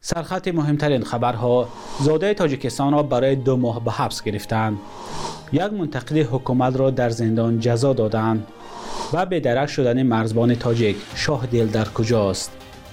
سرخط مهمترین خبرها: زاده تاجیکستان را برای 2 ماه به حبس گرفتند. یک منتقد حکومت را در زندان جزا دادند و به درک شدن مرزبان تاجیک. شاهدل در کجاست؟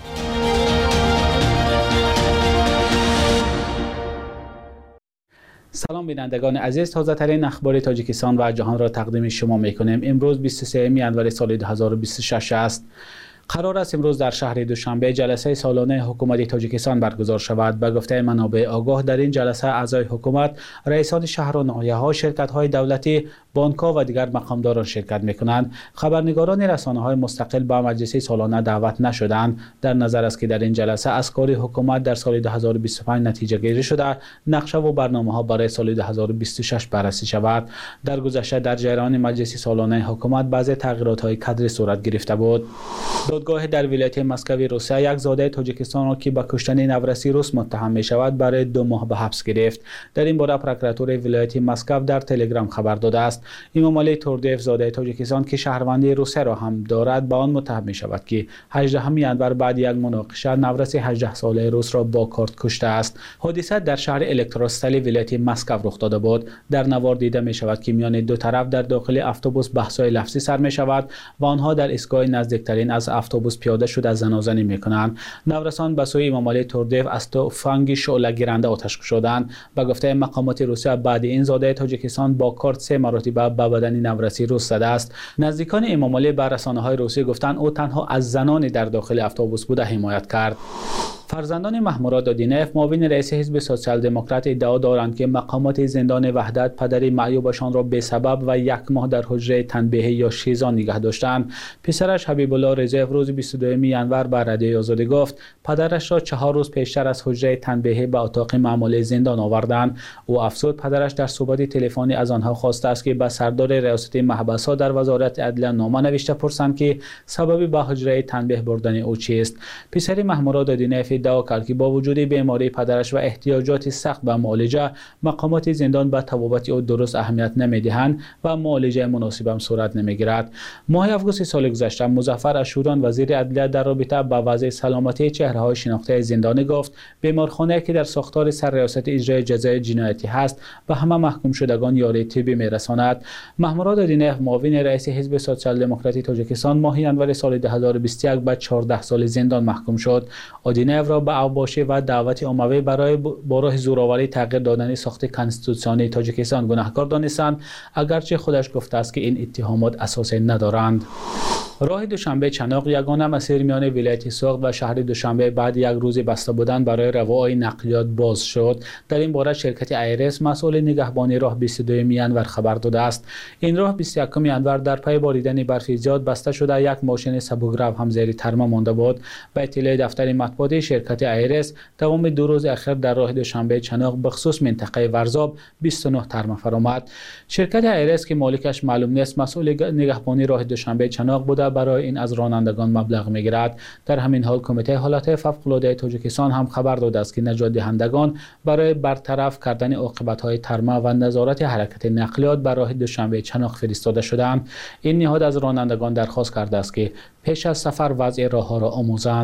سلام بینندگان عزیز، تازه ترین اخبار تاجیکستان و جهان را تقدیم شما میکنیم. امروز 23 ژانویه سال 2026 است. قرار است امروز در شهر دوشنبه جلسه سالانه حکومت تاجیکستان برگزار شود. به گفته منابع آگاه، در این جلسه اعضای حکومت، رئیسان شهر و ناحیه‌ها، شرکت‌های دولتی، بانک‌ها و دیگر مقامداران شرکت می‌کنند. خبرنگاران رسانه‌های مستقل به مجلس سالانه دعوت نشدند. در نظر است که در این جلسه از کار حکومت در سال 2025 نتیجه گیری شده، نقشه و برنامه‌ها برای سال 2026 بررسی شود. در گذشته در جریان مجلس سالانه حکومت بعضی تغییرات‌های کادری صورت گرفته بود. دادگاه در ولایت مسکو روسیه یک زاده تاجیکستان را که به کشتن نورسی روس متهم می شود برای 2 ماه به حبس گرفت. در این باره پروکراتور ولایت مسکو در تلگرام خبر داده است. ایمامعلی توردیف زاده تاجیکستان که شهروندی روسیه را هم دارد به آن متهم می شود که 18 ژانویه بعد یک مناقشه نورسی 18 ساله روس را با کارت کشته است. حادثه در شهر الکتروستلی ولایت مسکو رخ داده بود. در نوار دیده می شود که میان دو طرف در داخل اتوبوس بحث‌های لفظی سر می شود و آنها در ایستگاه نزدیکترین از اتوبوس پیاده شده از زنازنی میکنند. نورسان به سوی ایمامعلی توردیف از تفنگ شعله گیرنده آتش گشودند. به گفته مقامات روسیه بعد این زاده تاجیکستان با کارت 3 مرتبه به بدن نورسی روس زده است. نزدیکان ایمامعلی به رسانه‌های روسی گفتند او تنها از زنانی در داخل اتوبوس بوده حمایت کرد. فرزندان محمود دادینف، معاون رئیس حزب سوسیال دموکرات، ادعا دارند که مقامات زندان وحدت پدر معیوبشان را به سبب و 1 ماه در حجره تنبیهی یا شیزان نگه داشتند. پسرش حبیب الله رضایف روز 22 ژانویه به رادیوی آزادی گفت پدرش را 4 روز پیشتر از حجره تنبیهی به اتاق معمولی زندان آوردند. او افزود پدرش در صحبت تلفنی از آنها خواسته است که به سردار ریاست محبس‌ها در وزارت عدلیه نامه نوشته پرسند که سبب به حجره تنبیه بردن او چیست. پسر محمود دادینف ادعا کرد که با وجود بیماری پدرش و احتیاجات سخت به معالجه، مقامات زندان به طبابت او درست اهمیت نمیدهند و معالجه مناسب هم صورت نمیگیرد. ماه آگوست سال گذشته مظفر اشوران وزیر عدلیه در رابطه با وضع سلامتی چهره‌های شناخته زندانی گفت بیمارخانه که در ساختار سر ریاست اجرای جزای جنایتی هست و همه محکوم شدگان یاری طبی میرساند. محمود دادینف، معاون رئیس حزب سوسیال دموکراتی تاجیکستان، ماه ژانویه سال 2021 به 14 سال زندان محکوم شد. دادینف را به اوباشی و دعوت عمومی برای با راه زوراوری تغییر دادن ساخت کنستیتوسیونی تاجیکستان گناهکار دانستند، اگرچه خودش گفته است که این اتهامات اساس ندارند. راه دوشنبه چناق یگانه مسیر میان ولایت سوخت و شهر دوشنبه بعد یک روز بسته بودن برای روای نقلیات باز شد. در این باره شرکت ایرس مسئول نگهبانی راه 22 ژانویه خبر داده است. این راه 21 ژانویه در پی باریدن برف زیاد بسته شده، یک ماشین سبک‌رو هم زیر ترمه مانده بود. به اطلاع دفتر مطبوعاتی شرکت ایرس، تمام 2 روز اخیر در راه دوشنبه چناق به خصوص منطقه ورزاب 29 ترمه فرآمد. شرکت ایرس که مالکش معلوم نیست، مسئول نگهبانی راه دوشنبه چناق بوده برای این از رانندگان مبلغ میگیرد. در همین حال کمیته حالات فوق‌العاده تاجیکستان هم خبر داده است که نجات دهندگان برای برطرف کردن عاقبت‌های ترمه و نظارت حرکت نقلیات بر راه دوشنبه چناق فرستاده شدند. این نهاد از رانندگان درخواست کرده است که پیش از سفر وضع راه‌ها را آموزند.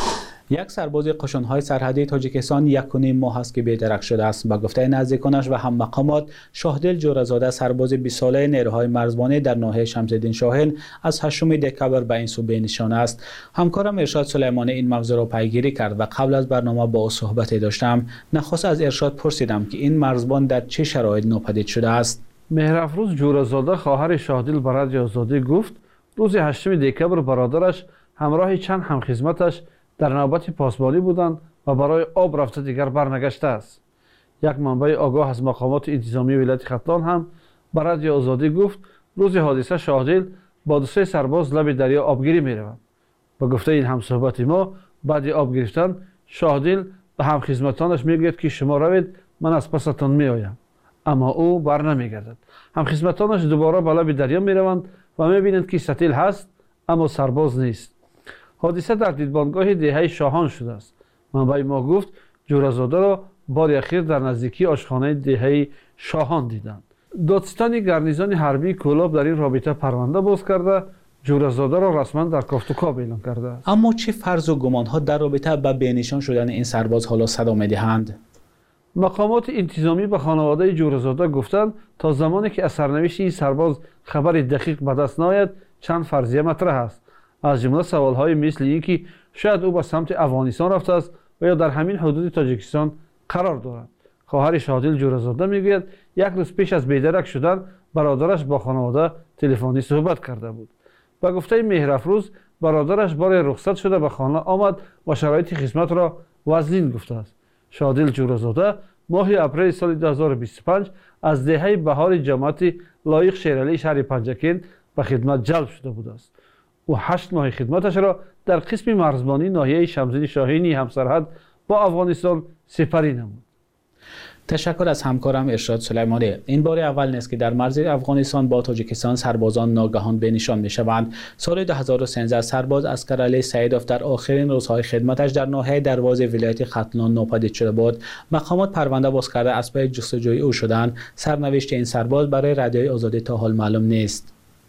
یک سرباز قشون‌های سرحدی تاجیکستان 1.5 ماه است که بی‌درک شده است. با گفته نزدیکانش و هم مقامات، شاهدل جورزاده سرباز 20 ساله نیروهای مرزبانی در ناحیه شمس‌الدین شاهین از 8 دکبر به این سو بینشان است. همکارم ارشاد سلیمانی این موضوع را پیگیری کرد و قبل از برنامه با او صحبت داشتم. نخست از ارشاد پرسیدم که این مرزبان در چه شرایط ناپدید شده است. مهرافروز جورزاده خواهر شاهدل به رادیوی آزادی گفت روز 8 دکبر برادرش همراه چند همخدمتش در نوبت پاسبانی بودند و برای آب رفته دیگر برنگشته است. یک منبع آگاه از مقامات انتظامی ولایت ختلان هم به رادیوی آزادی گفت روز حادثه شاهدل با 2 سرباز لب دریا آبگیری می‌روند. با گفته این همصحبت ما، بعد آب گرفتن شاهدل به همخدمتانش میگوید که شما روید، من از پستان میآیم، اما او بر نمیگردد. همخدمتانش دوباره به لب دریا میروند و میبینند که ستیل هست اما سرباز نیست. حادثه در دیدبانگاه دهه شاهان شده است. منبع ما گفت جورزاده را بار اخیر در نزدیکی آشخانه دهه شاهان دیدند. دادستان گارنیزون حربی کولاب در این رابطه پرونده باز کرده جورزاده را رسما در کافتوکاب اعلام کرده است. اما چه فرض و گمان‌ها در رابطه با بینشان شدن این سرباز حالا صدا می‌دهند؟ مقامات انتظامی به خانواده جورزاده گفتند تا زمانی که از سرنوشت این سرباز خبر دقیق به دست نآید چند فرضیه مطرح است. از جمله سوال‌های مثل اینکه شاید او به سمت افغانستان رفته است و یا در همین حدود تاجیکستان قرار دارد. خواهر شادل جورزاده میگوید یک روز پیش از بیدرک شدن برادرش با خانواده تلفنی صحبت کرده بود. به گفته مهرافروز برادرش برای رخصت شده به خانه آمد و شرایط خدمت را وزنین گفته است. شادل جورزاده ماه اپریل سال 2025 از دهه بهار جماعت لایق شیرعلی شهر پنجکین به خدمت جلب شده بود است. او 8 ماه خدمتش را در قسم مرزبانی ناحیه شمزین شاهینی همسرحد با افغانستان سپری نمود. تشکر از همکارم ارشاد سلیمانی. این بار اول نیست که در مرز افغانستان با تاجیکستان سربازان ناگهان بینشان میشوند. سال 2013 سرباز اسکرعلی سیدوف در آخرین روزهای خدمتش در ناحیه دروازه ولایت ختلان ناپدید شده بود. مقامات پرونده باز کرده از پی جستجوی او شدند. سرنوشت این سرباز برای رادیوی آزادی تا حال معلوم نیست.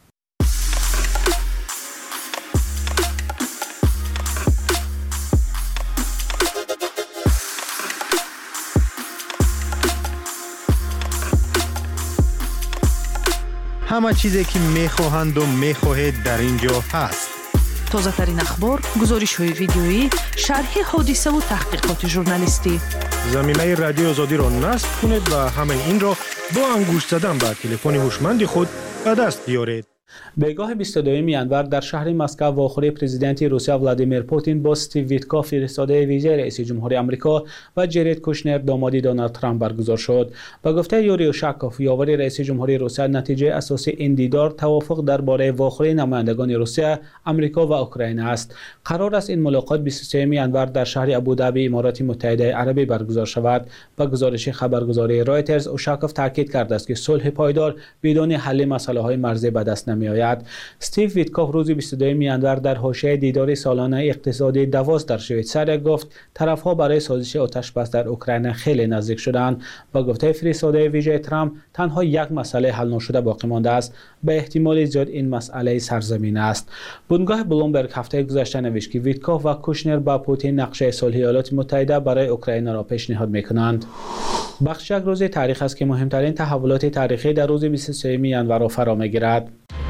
همه چیزی که میخواهند و میخواهید در اینجا هست. تازه ترین اخبار، گزارش های ویدیویی، شرح حادثه و تحقیقات ژورنالیستی. زمینه رادیو آزادی را نصب کنید و همه این را با انگشت زدن به تلفن هوشمند خود به دست بیارید. بگاه 22 ینور در شهر مسکو واخوری پرزیدنت روسیه ولادیمیر پوتین با استیو ویتکوف فرستاده ویژه رئیس جمهوری آمریکا و جرید کوشنر دامادی دونالد ترامپ برگزار شد. با گفته یوری اوشاکوف یاور رئیس جمهوری روسیه، نتیجه اساسی این دیدار توافق درباره واخوری نمایندگان روسیه، آمریکا و اوکراین است. قرار است این ملاقات 23 ینور در شهر ابوظبی امارات متحده عربی برگزار شود. با گزارش خبرگزاری رایترز، اوشاکوف تاکید کرده است که صلح پایدار بدون حل مسائل‌های مرزی به دست نمی‌آید. استیو ویتکوف روز 22 ینور در حاشیه دیدار سالانه اقتصادی داووس در شویتزاریا گفت طرف‌ها برای سازش آتش‌بس در اوکراین خیلی نزدیک شدند. با گفته فرستاده ویژه ترامپ تنها یک مسئله حل نشده باقی مانده است. به احتمال زیاد این مسئله سرزمین است. بنگاه بلومبرگ هفته گذشته نوشت که ویتکوف و کوشنر با پوتین نقشه صلح ایالات متحده برای اوکراین را پیشنهاد می‌کنند. بخش یک روز تاریخ است که مهمترین تحولات تاریخی در روز 23 ینور را فرا می‌گیرد.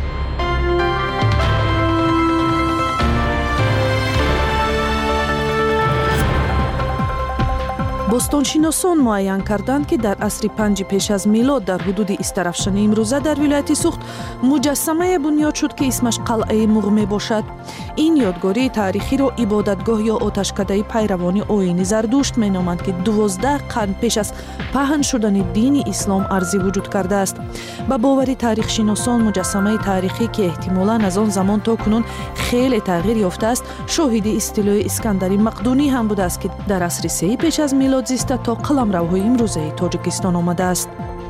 بوستانشناسان معین کردند که در عصر 5 پیش از میلاد در حدود استرافشن امروزه در ولایت سوخت مجسمه بنیاد شد که اسمش قلعه مغ می باشد. این یادگاری تاریخی را عبادتگاه یا آتشکده پیروان آیین زردشت می نامند که 12 قرن پیش از پهن شدن دین اسلام ارزی وجود کرده است. با باور تاریخ شناسان مجسمه تاریخی که احتمالاً از آن زمان تا کنون خیلی تغییر یافته است، شاهد استیلای اسکندر مقدونی هم بوده است که در عصر 3 پیش از میلاد زیسته تا قلمروهای امروزه تاجیکستان آمده است.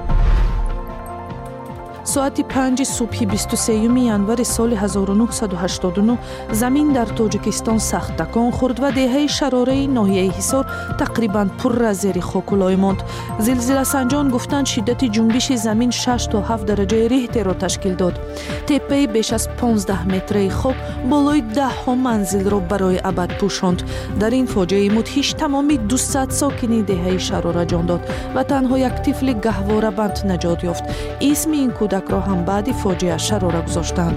ساعت 5 صبح 23 ینور سال 1989 زمین در تاجیکستان سخت تکان خورد و دهه شراره ناحیه حصار تقریباً پر از زیر خاک‌الای ماند. زلزله سنجان گفتند شدت جنبش زمین 6 تا 7 درجه ریختر را تشکیل داد. تپه بیش از 15 متری خاک بالای 10 منزل را برای ابد پوشاند. در این فاجعه مدهش تمامی 200 ساکن دهه شراره جان داد و تنها یک طفل گهواره بند نجات یافت. اسم این کودک را هم بعد فاجعه شراره گذاشتند.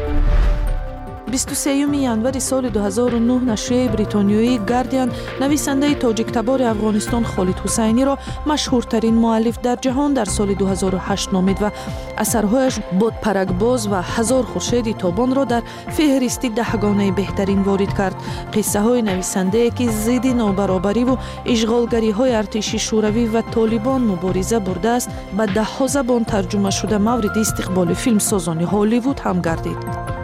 23 ینور سال 2009 نشریه بریتانیایی گاردین نویسنده تاجیک تبار افغانستان خالد حسینی را مشهورترین مؤلف در جهان در سال 2008 نامید و اثرهایش بود پرگباز و هزار خورشید تابان را در فهرست دهگانه بهترین وارد کرد. قصه های نویسنده که ضد نابرابری و اشغالگری های ارتش شوروی و طالبان مبارزه برده است به 10 زبان ترجمه شده مورد استقبال فیلم سازان هالیوود هم گردید.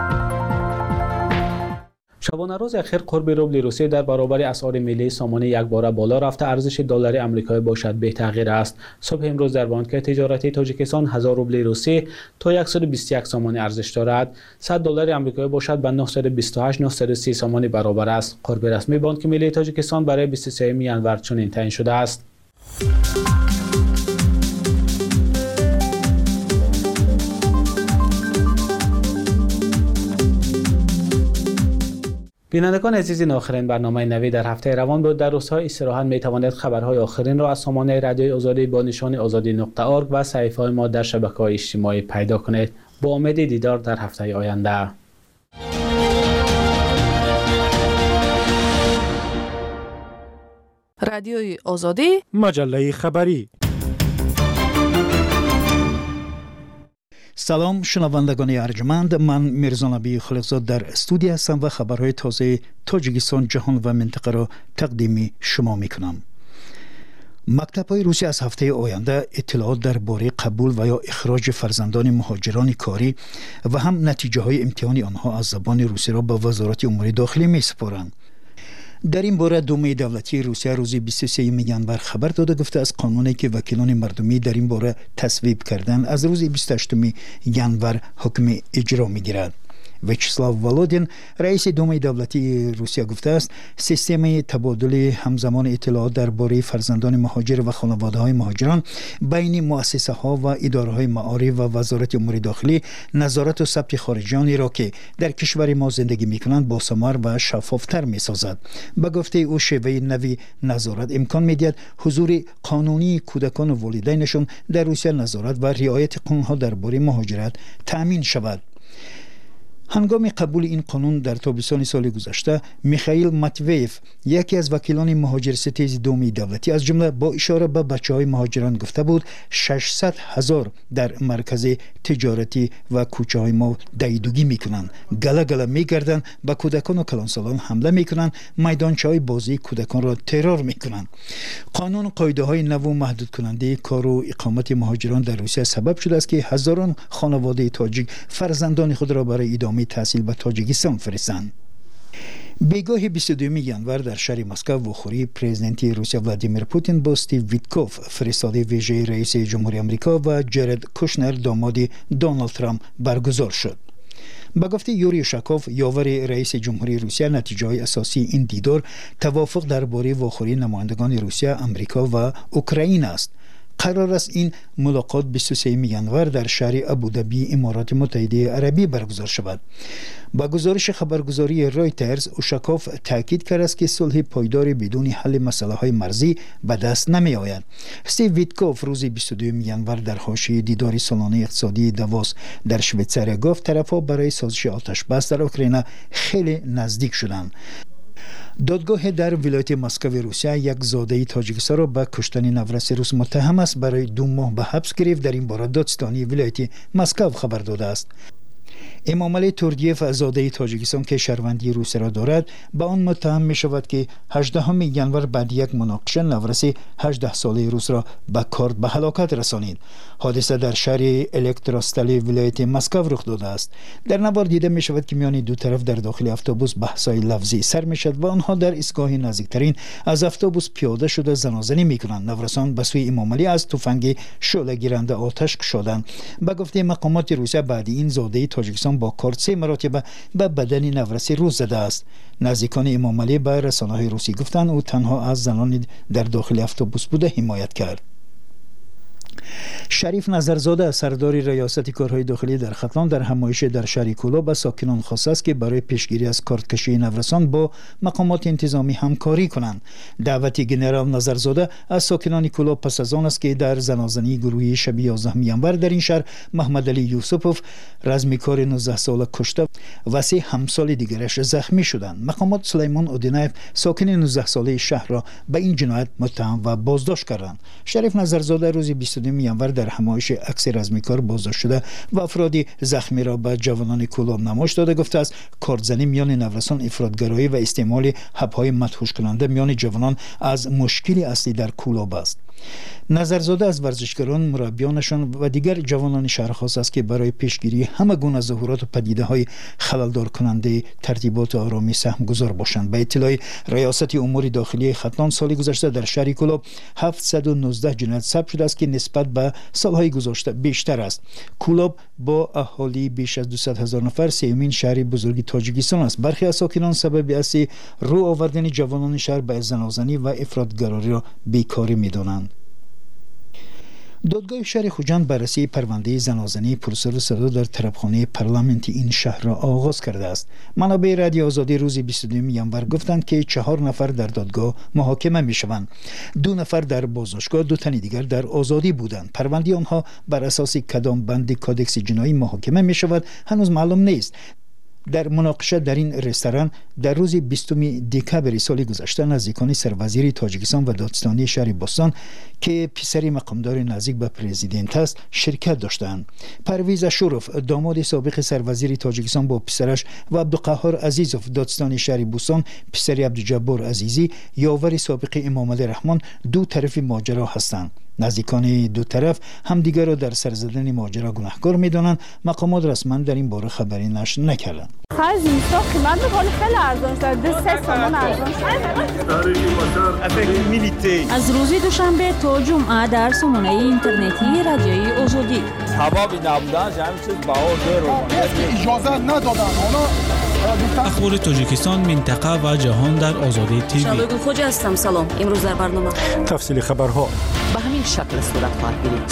شبانه روز اخیر قرب روبل روسی در برابر اسعار ملی سامان یک باره بالا رفته. ارزش دلار آمریکایی باشد به تغییر است. صبح امروز در بانک تجارتی تاجیکستان 1000 روبل روسی تا 121 سامان ارزش دارد. 100 دلار آمریکایی باشد به 928 930 سامان برابر است. قرب رسمی بانک ملی تاجیکستان برای 23 ینور چنین تعیین شده است. بینندگان عزیز، این آخرین برنامه نوی در هفته روان بود. در روزهای استراحت می توانید خبرهای آخرین را از سامانه رادیوی آزادی با نشان azadi.org و صفحه ما در شبکه‌های اجتماعی پیدا کنید. با امید دیدار در هفته آینده. رادیوی آزادی، مجله خبری. سلام شنوندگان ارجمند، من میرزا نبی خالقزاد در استودیو هستم و خبرهای تازه تاجیکستان، جهان و منطقه را تقدیم شما میکنم. مکتب‌های روسیه از هفته آینده اطلاعات درباره قبول و یا اخراج فرزندان مهاجران کاری و هم نتیجه‌های امتحان آنها از زبان روسی را به وزارت امور داخلی می‌سپارند. در این باره دومه دولتی روسیه روز 23 ینور خبر داده گفته از قانونی که وکیلان مردمی در این باره تصویب کردند از روز 28 ینور حکم اجرا می‌گیرد. ویاچسلاو ولودین رئیس دومه دولتی روسیه گفته است سیستم تبادل همزمان اطلاعات درباره فرزندان مهاجر و خانواده‌های مهاجران بین مؤسسه‌ها و اداره‌های معارف و وزارت امور داخلی نظارت و ثبت خارجیانی را که در کشور ما زندگی می‌کنند باثمر و شفاف‌تر می‌سازد. به گفته او شیوه نوی نظارت امکان می‌دهد حضور قانونی کودکان و والدینشان در روسیه نظارت و رعایت قانون‌ها درباره مهاجرت تأمین شود. هنگام قبول این قانون در تابستان سال گذشته، میخائیل ماتویف یکی از وکیلان مهاجرستیز دومی دولتی از جمله با اشاره به بچه‌های مهاجران گفته بود 600,000 در مرکز تجارتی و کوچه‌های ما دیدگی میکنند، گله میگردند، به کودکان و کلانسالان حمله میکنند، میدانچه‌های بازی کودکان را ترور میکنند. قانون قاعده‌های نو محدود کننده کار و اقامت مهاجران در روسیه سبب شده است که هزاران خانواده تاجیک فرزندان خود را برای ادامه تحصیل به تاجیکستان فرستند. بیگاه 22 ینور در شهر مسکو وخوری پرزیدنت روسیه ولادیمیر پوتین با استیو ویتکوف فرستاده ویژه رئیس جمهوری آمریکا و جارد کوشنر داماد دونالد ترامپ برگزار شد. به گفته یوری اوشاکوف یاور رئیس جمهوری روسیه، نتیجه اساسی این دیدار توافق درباره وخوری نمایندگان روسیه، آمریکا و اوکراین است. قرار است این ملاقات 23 ینور در شهر ابوظبی امارات متحده عربی برگزار شود. با گزارش خبرگزاری رایترز، اوشاکوف تاکید کرد است که صلح پایدار بدون حل مسائل مرزی به دست نمی آید. استیو ویتکوف روز 22 ینور در حاشیه دیدار سالانه اقتصادی داووس در شویتزاریا گفت طرف‌ها برای سازش آتش بس در اوکراین خیلی نزدیک شدند. دادگاه در ولایت مسکو روسیه یک زاده تاجیکستان را به کشتن نورس روس متهم است برای 2 ماه به حبس گرفت. در این باره دادستانی ولایت مسکو خبر داده است. امامعلی توردیف زاده تاجیکستان که شهروندی روسیه را دارد به آن متهم می شود که 18 ینور بعد یک مناقشه نورس 18 ساله روس را به کارد به هلاکت رسانید. حادثه در شهر الکتراستالی ولایت مسکو رخ داده است. در نوار دیده می شود که میان دو طرف در داخل اتوبوس بحث‌های لفظی سر می شود و آنها در ایستگاه نزدیکترین از اتوبوس پیاده شده زنازنی می کنند. نورسان به سوی امامعلی از تفنگ شعله گیرنده آتش کشیدند. به گفته مقامات روسیه بعد این زاده تاجیکستان با کارد 3 مرتبه به بدن نورس روس زده است. نزدیکان امامعلی به رسانه‌های روسی گفتند او تنها از زنان در داخل اتوبوس بوده حمایت کرد. شریف نظرزاده سردار ریاست کارهای داخلی در ختلان در همایش در شهر کولا به ساکنان خواسته است که برای پیشگیری از کارتکشی نورسان با مقامات انتظامی همکاری کنند. دعوت گنرال نظرزاده از ساکنان کولا پس از آن است که در زنازنی گروهی شب 11 ینور در این شهر محمد علی یوسفوف رزمیکار 19 ساله کشته و 3 همسال دیگرش زخمی شدند. مقامات سلیمان اودینایف ساکن 19 ساله شهر را به این جنایت متهم و بازداشت کردند. شریف نظرزاده روز 22 ینور در همایش عکس رزمیکار بازداشت شده و افرادی زخمی را به جوانان کولا نمایش داده گفته است کارتزنی میان نورسان، افراطگرایی و استعمال حب‌های مدهوش کننده میان جوانان از مشکلی اصلی در کولا است. نظرزاده از ورزشکاران، مربیانشان و دیگر جوانان شهر خواست است که برای پیشگیری همه گونه ظهورات و پدیده‌های خلل‌دار کننده ترتیبات آرامی سهم گذار باشند. به اطلاع ریاست امور داخلی ختلان سال گذشته در شهر کولا 719 جنایت ثبت شده است که نسبت به سالهای گذشته بیشتر است. کولا با اهالی بیش از 200,000 نفر سومین شهر بزرگ تاجیکستان است. برخی از ساکنان سبب اصلی رو آوردن جوانان شهر به زنازنی و افراطگرایی را بیکاری می‌دانند. دادگاه شهر خوجند بررسی پرونده زنازنی پرسر صدا در طرفخانه پارلمانت این شهر را آغاز کرده است. منابع رادیو آزادی روز 22 ینور گفتند که 4 نفر در دادگاه محاکمه میشوند. 2 نفر در بازداشتگاه، 2 تن دیگر در آزادی بودند. پرونده آنها بر اساس کدام بند کادکس جنایی محاکمه می شود هنوز معلوم نیست. در مناقشه در این رستوران در روز 20 دکبر سال گذشته نزدیکان سروزیر تاجیکستان و دادستانی شهر بوستان که پسری مقامدار نزدیک به پرزیدنت است شرکت داشتند. پرویز اشوروف داماد سابق سروزیر تاجیکستان با پسرش و عبدالقهار عزیزوف دادستانی شهر بوستان پسری عبدالجبار عزیزی یاور سابق امامعلی رحمان دو طرف ماجرا هستند. نزدیکان دو طرف همدیگر را در سر زدن ماجرا گناهکار می‌دانند. مقامات رسما در این باره خبری نشر نکردند. خرج اینستا قیمت می‌کنه خیلی ارزان شده. 2 تومان ارزان شده. از روز دوشنبه تا جمعه در سامانه اینترنتی رادیوی آزادی. ثوابی نبودنش همین چیز بها زیر اجازه ندادن. حالا اخبار تاجیکستان، منطقه و جهان در آزادی تیوی. شبکه خوجا هستم. سلام. امروز در برنامه تفصیل خبرها به همین شکل صورت خواهد گرفت.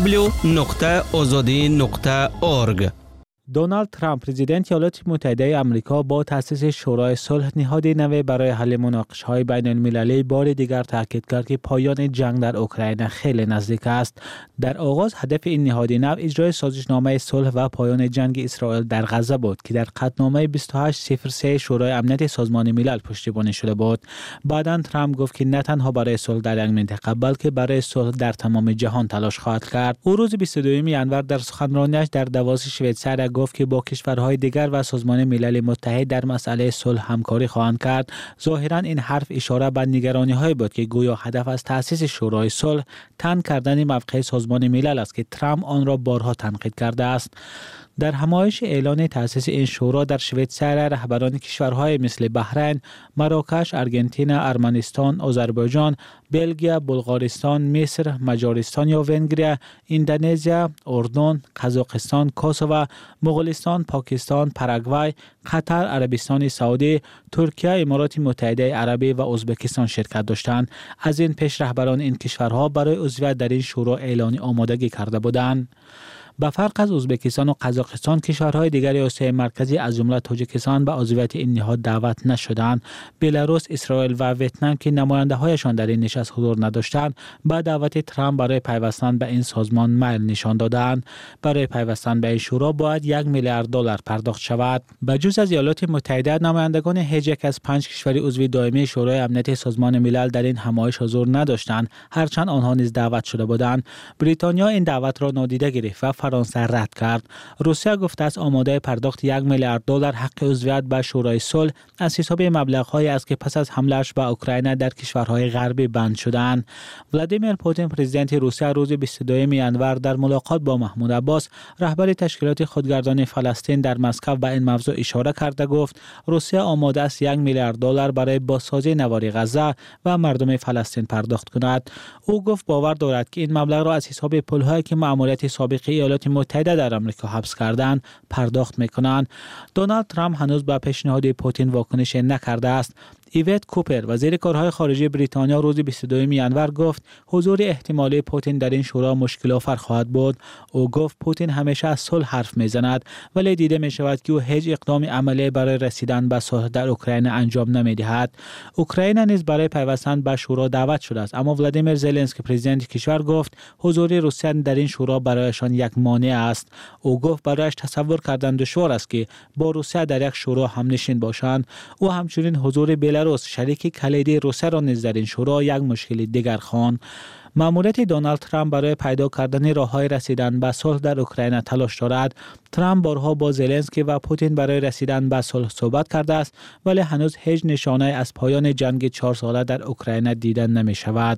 www.azadi.org. دونالد ترامپ پرزیدنت ایالات متحده آمریکا با تأسیس شورای صلح نهاد نوی برای حل مناقشه‌های بین المللی بار دیگر تاکید کرد که پایان جنگ در اوکراین خیلی نزدیک است. در آغاز هدف این نهاد نو اجرای سازشنامه صلح و پایان جنگ اسرائیل در غزه بود که در قطعنامه 2803 شورای امنیت سازمان ملل پشتیبانی شده بود. بعداً ترامپ گفت که نه تنها برای صلح در یک منطقه بلکه برای صلح در تمام جهان تلاش خواهد کرد. او روز 22 ینور در سخنرانیش در دواس شویتزر گفت که با کشورهای دیگر و سازمان ملل متحد در مسئله صلح همکاری خواهند کرد. ظاهراً این حرف اشاره به نگرانی‌هایی بود که گویا هدف از تأسیس شورای صلح تنگ کردن موقع سازمان ملل است که ترامپ آن را بارها تنقید کرده است. در همایش اعلان تأسیس این شورا در شویتزر رهبران کشورهای مثل بحرین، مراکش، آرژانتین، ارمنستان، آذربایجان، بلژیم، بلغارستان، مصر، مجارستان یا ونگریا، اندونزیا، اردن، قزاقستان، کوسوو، مغولستان، پاکستان، پاراگوای، قطر، عربستان سعودی، ترکیه، امارات متحده عربی و ازبکستان شرکت داشتند. از این پیش رهبران این کشورها برای عضویت در این شورا اعلان آمادگی کرده بودند. به فرق از ازبکستان و قزاقستان، کشورهای دیگر آسیای مرکزی از جمله تاجیکستان به عضویت این نهاد دعوت نشدند. بلاروس، اسرائیل و ویتنام که نماینده‌هایشان در این نشست حضور نداشتند، با دعوت ترامپ برای پیوستن به این سازمان میل نشان دادند. برای پیوستن به این شورا باید $1 میلیارد پرداخت شود. بجز از ایالات متحده، نمایندگان هیچ یک از 5 کشور عضو دائمی شورای امنیت سازمان ملل در این همایش حضور نداشتند، هرچند آنها نیز دعوت شده بودند. بریتانیا این دعوت را نادیده گرفت و فرانسه رد کرد. روسیه گفته است آماده پرداخت $1 میلیارد حق عضویت به شورای صلح از حساب مبلغ‌هایی است که پس از حمله‌اش به اوکراین در کشورهای غربی بند شدند. ولادیمیر پوتین پرزیدنت روسیه روز 22 ینور در ملاقات با محمود عباس رهبر تشکیلات خودگردان فلسطین در مسکو به این موضوع اشاره کرده گفت روسیه آماده است $1 میلیارد برای بازسازی نوار غزه و مردم فلسطین پرداخت کند. او گفت باور دارد که این مبلغ را از حساب پول‌هایی که مأموریت سابق ایالات متحده در آمریکا حبس کردند پرداخت می‌کنند. دونالد ترامپ هنوز به پیشنهاد پوتین واکنش نکرده است. ایوت کوپر وزیر کارهای خارجه بریتانیا روز 22 ینور گفت حضور احتمالی پوتین در این شورا مشکل آفر خواهد بود. او گفت پوتین همیشه از صلح حرف میزند ولی دیده می شود که او هیچ اقدام عملی برای رسیدن به صلح در اوکراین انجام نمیدهد. اوکراین نیز برای پیوستن به شورا دعوت شده است، اما ولادیمیر زلنسکی پرزیدنت کشور گفت حضور روسیه در این شورا برایشان یک مانع است. او گفت برایش تصور کردن دشوار است که با روسیه در یک شورا همنشین باشند. او همچنین حضور بلاروس شریک کلیدی روسیه را نیز در این شورا یک مشکل دیگر خواند. مأموریت دونالد ترامپ برای پیدا کردن راه‌های رسیدن به صلح در اوکراین تلاش دارد. ترامپ بارها با زلنسکی و پوتین برای رسیدن به صلح صحبت کرده است ولی هنوز هیچ نشانه از پایان جنگ 4 ساله در اوکراین دیده نمی شود.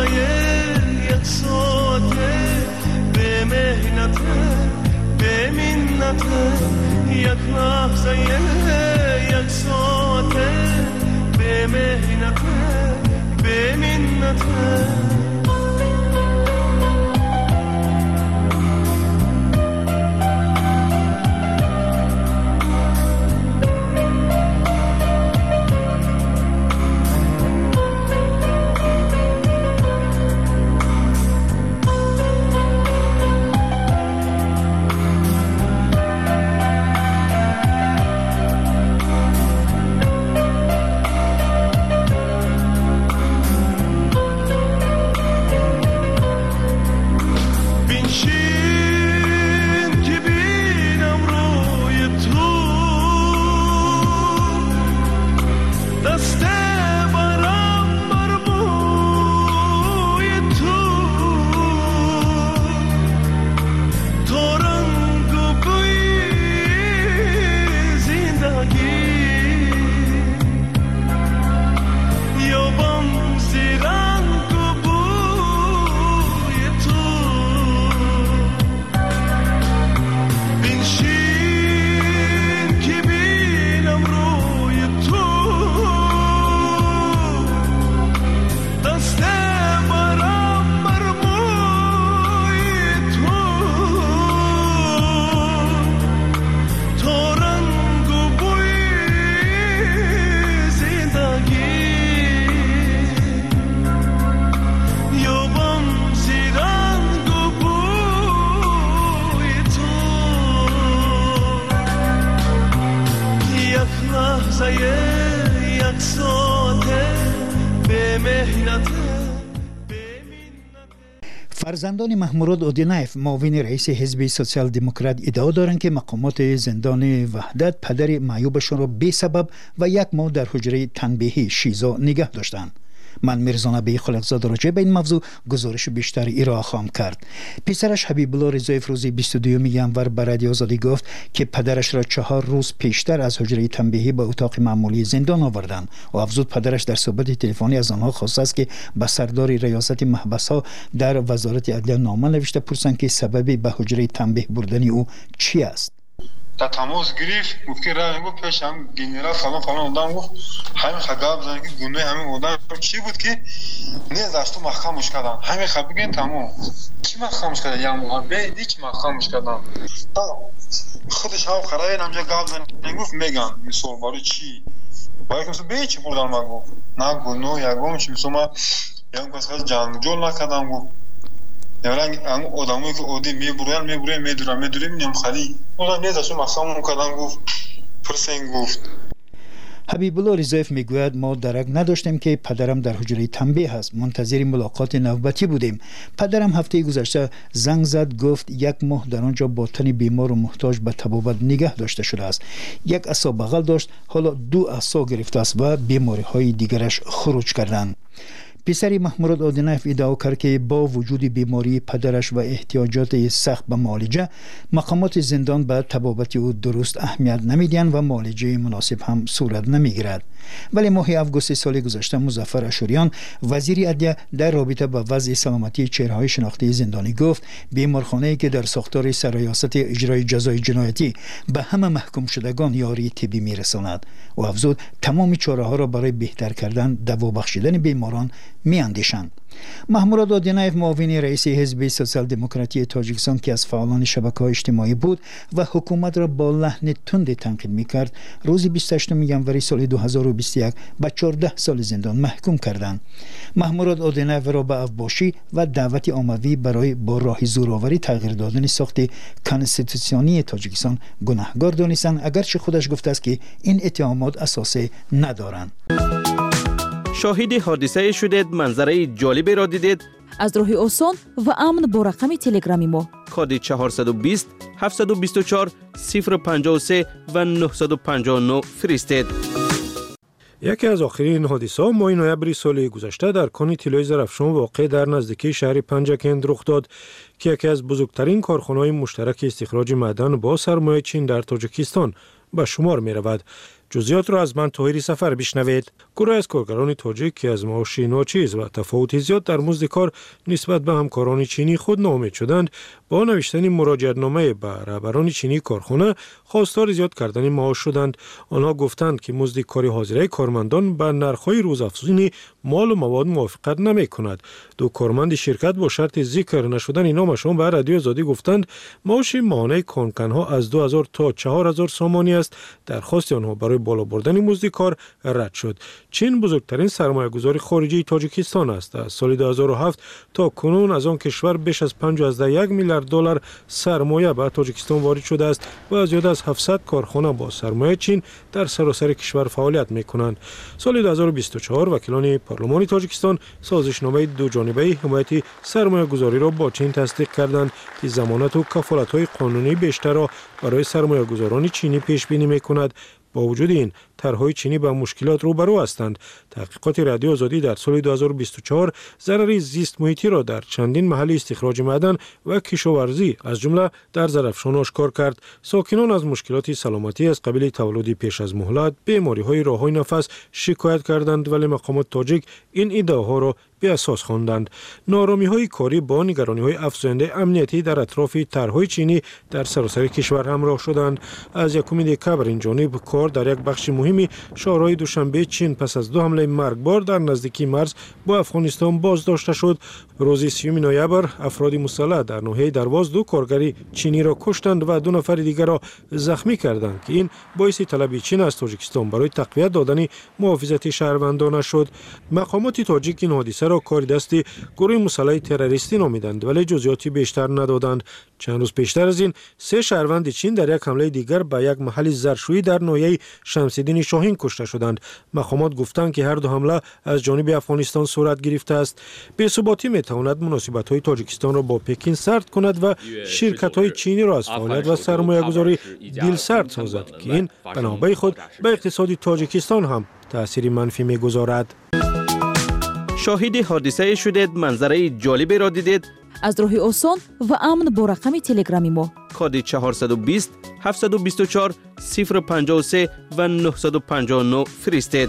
یک ساعته به مهنت به منته یک لحظه یک ساعته به مهنته به منته فرزندان محمود اودینایف معاون رئیس حزب سوسیال دموکرات ادعا دارند که مقامات زندان وحدت پدر معیوبشان را بی سبب و یک ماه در حجره تنبیهی شیزا نگه داشتند. من میرزا نبی خالقزاده راجع به این موضوع گزارش بیشتر ارائه خواهم کرد. پسرش حبیب الله رضایف روز 22 ینور به رادیو آزادی گفت که پدرش را 4 روز پیشتر از حجره تنبیهی به اتاق معمولی زندان آوردند و افزود پدرش در صحبت تلفنی از آنها خواسته است که به سردار ریاست محبس‌ها در وزارت عدلیه نامه نوشته پرسند که سبب به حجره تنبیه بردن او چی است. تا تماس گرفت گفت راه گفت پیش هم گنرال فلان آدم گفت همین خگاب زن که گناه همین آدم چی بود که نه داشت محکمش کردن همین خب بگین تمام چی محکمش کردن یا محبه هیچ محکمش کردن خودش هم خرای نمیشه گاب زن گفت میگن مثال برای چی باید که به چی بردن ما گفت نه گناه یا گم چی مثلا یا کس خاص جنگجو نکردن گفت یعنی آدمایی که عادی میدورن میام خالی اون نیست اصلا مخصوم کردن گفت پرسنگ گفت. حبیب الله رضایف میگوید ما درک نداشتیم که پدرم در حجره تنبیه است. منتظر ملاقات نوبتی بودیم. پدرم هفته گذشته زنگ زد گفت 1 ماه در آنجا با تن بیمار و محتاج به طبابت نگه داشته شده است. 1 عصا بغل داشت، حالا 2 عصا گرفته است و بیماری های دیگرش خروج کردند. پسر محمود اودینایف ادعا کرد که با وجود بیماری پدرش و احتیاجات سخت به معالجه مقامات زندان به طبابت او درست اهمیت نمیدهند و معالجه مناسب هم صورت نمیگیرد. ولی ماه اوگوست سال گذشته مظفر اشوریان وزیر عدلیه در رابطه با وضع سلامتی چهره‌های شناخته زندانی گفت بیمارخانه‌ای که در ساختار سرریاست اجرای جزای جنایتی به همه محکوم شدگان یاری طبی میرساند و افزود تمام چاره‌ها را برای بهتر کردن دوا بخشیدن بیماران میاندیشند. محمود اودینایف معاون رئیس حزب سوسیال دموکراتی تاجیکستان که از فعالان شبکه‌های اجتماعی بود و حکومت را با لحن تند تنقید می‌کرد روز 28 ینور سال 2021 به 14 سال زندان محکوم کردند. محمود اودینایف را به افباشی و دعوت عمومی برای با راه زورآوری تغییر دادن ساخت کانستیتوسیونی تاجیکستان گناهکار دانستند، اگرچه خودش گفته است که این اتهامات اساس ندارند. شاهد حادثه شدید، منظره جالبی را دیدید؟ از راه آسان و امن با رقم تلگرامی ما کد 420 724 053 و 959 فرستید. یکی از آخرین حادثه‌ها ماه نوامبر سال گذشته در کان طلای زرافشان واقع در نزدیکی شهر پنجکند رخ داد که یکی از بزرگترین کارخانه‌های مشترک استخراج معدن با سرمایه چین در تاجیکستان به شمار می رود. جزئیات را از من طاهری سفر بشنوید. گروه از کارگران تاجیک که از معاش ناچیز و تفاوت زیاد در مزد کار نسبت به همکاران چینی خود ناامید شدند، با نوشتن مراجعه‌نامه به رهبران چینی کارخانه خواستار زیاد کردن معاش شدند. آنها گفتند که مزد کاری حاضره کارمندان با نرخ‌های روزافزونی مال و مواد موافقت نمی‌کند. دو کارمند شرکت با شرط ذکر نشدن نامشان به رادیو آزادی گفتند معاش ماهانه کارکنها از 2000 تا 4000 سامانی است. درخواست آنها برای بالا بردن مزد کار رد شد. چین بزرگترین سرمایه‌گذار خارجی تاجیکستان است. از سال 2007 تا کنون از آن کشور بیش از 5.1 میلیارد دلار سرمایه به تاجیکستان وارد شده است و زیاد از 700 کارخانه با سرمایه چین در سراسر کشور فعالیت می‌کنند. سال 2024 وکیلان پارلمان تاجیکستان سازشنامه دو جانبه حمایت سرمایه‌گذاری را با چین تصدیق کردند که ضمانت و کفالت‌های قانونی بیشتر را برای سرمایه‌گذاران چینی پیش بینی می‌کند. با وجود این طرح‌های چینی با مشکلات روبرو هستند. تحقیقات رادیو آزادی در سال 2024 ضرر زیست محیطی را در چندین محل استخراج معدن و کشاورزی از جمله در زرافشان آشکار کرد. ساکنان از مشکلات سلامتی از قبیل تولد پیش از مهلت، بیماری‌های راه‌های نفس شکایت کردند، ولی مقامات تاجیک این ادعاها را بی اساس خواندند. نارامی‌های کاری با نگرانی‌های افزاینده امنیتی در اطراف طرح‌های چینی در سراسر کشور همراه شدند. از 1 دکبر این جانب کار در یک بخش مهمی شهرهای دوشنبه چین پس از 2 حمله مرگبار در نزدیکی مرز با افغانستان بازداشته شد. روز 30 نوامبر افراد مسلح در ناحیه درواز 2 کارگر چینی را کشتند و 2 نفر دیگر را زخمی کردند که این باعث طلب چین از تاجیکستان برای تقویت دادن محافظت شهروندان شد. مقامات تاجیک این حادثه را کار دست گروه مسلح تروریستی نامیدند ولی جزئیاتی بیشتر ندادند. چند روز پیشتر از این 3 شهروند چین در یک حمله دیگر به یک محل زرشویی در ناحیه شمس‌الدین شاهین کشته شدند. مقامات گفتند که هر 2 حمله از جانب افغانستان صورت گرفته است. بی‌ثباتی میتواند مناسبت‌های تاجیکستان را با پکین سرد کند و شرکت‌های چینی را از فعالیت و سرمایه‌گذاری دلسرد سازد که این به نوبه خود به اقتصاد تاجیکستان هم تأثیر منفی می‌گذارد. شاهد حادثه شدید، منظره جالبی را دیدید؟ از راه آسان و امن با رقم تلگرامی ما کد 420 724 053 و 959 فرستید.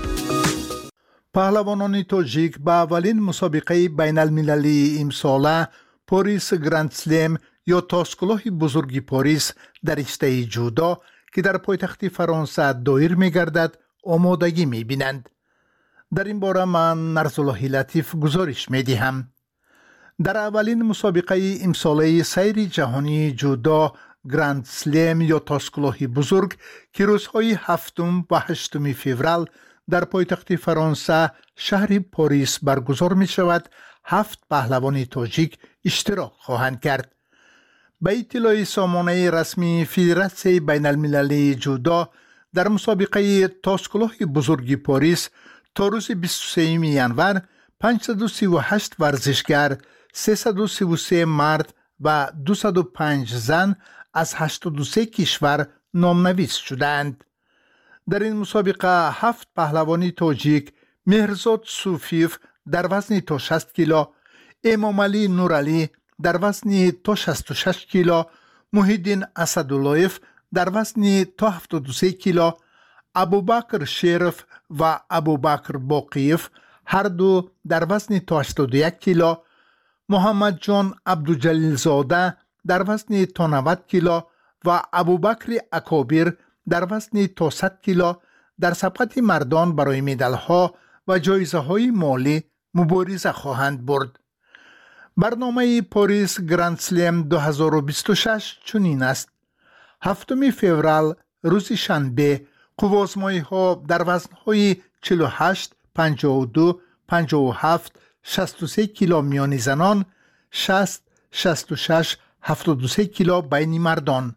پهلوانان تاجیک به اولین مسابقه بین المللی امساله پاریس گراند سلم یا تاسکلاه بزرگ پاریس در رشته جودو که در پایتخت فرانسه دایر می‌گردد آمادگی می‌بینند. در این باره من نرسالله لطیف گزارش می‌دهم. در اولین مسابقه امساله سیر جهانی جودو گراند سلم یا تاسکلاه بزرگ که روزهای 7 و 8 فوریه در پایتخت فرانسه شهر پاریس برگزار می شود، 7 پهلوان تاجیک اشتراک خواهند کرد. به اطلاع سامانه رسمی فدراسیون بین المللی جودو در مسابقه تاسکلاه بزرگ پاریس تا روز 23 ژانویه 538 ورزشگر، 333 مرد و 205 زن از 83 کشور نامنویس شدند. در این مسابقه 7 پهلوانی تاجیک مهرزاد صوفیف در وزن تا 60 کیلو، امام علی نورعلی در وزن تا 66 کیلو، محیدین اسداللهیف در وزن تا 73 کیلو، ابوبکر شریف و ابوبکر باقیف هر دو در وزن تا 81 کیلو، محمد جان عبدالجلیل زاده در وزن تا 90 کیلو و ابوبکر اکابر در وزن تا 100 کیلو در سبقت مردان برای مدال‌ها و جایزه‌های مالی مبارزه خواهند برد. برنامه پاریس گراند سلم 2026 چنین است: 7 فوریه روز شنبه قوازمایی‌ها در وزن‌های 48، 52، 57 63 کیلو میان زنان، 60، 66، 73 کیلو بین مردان.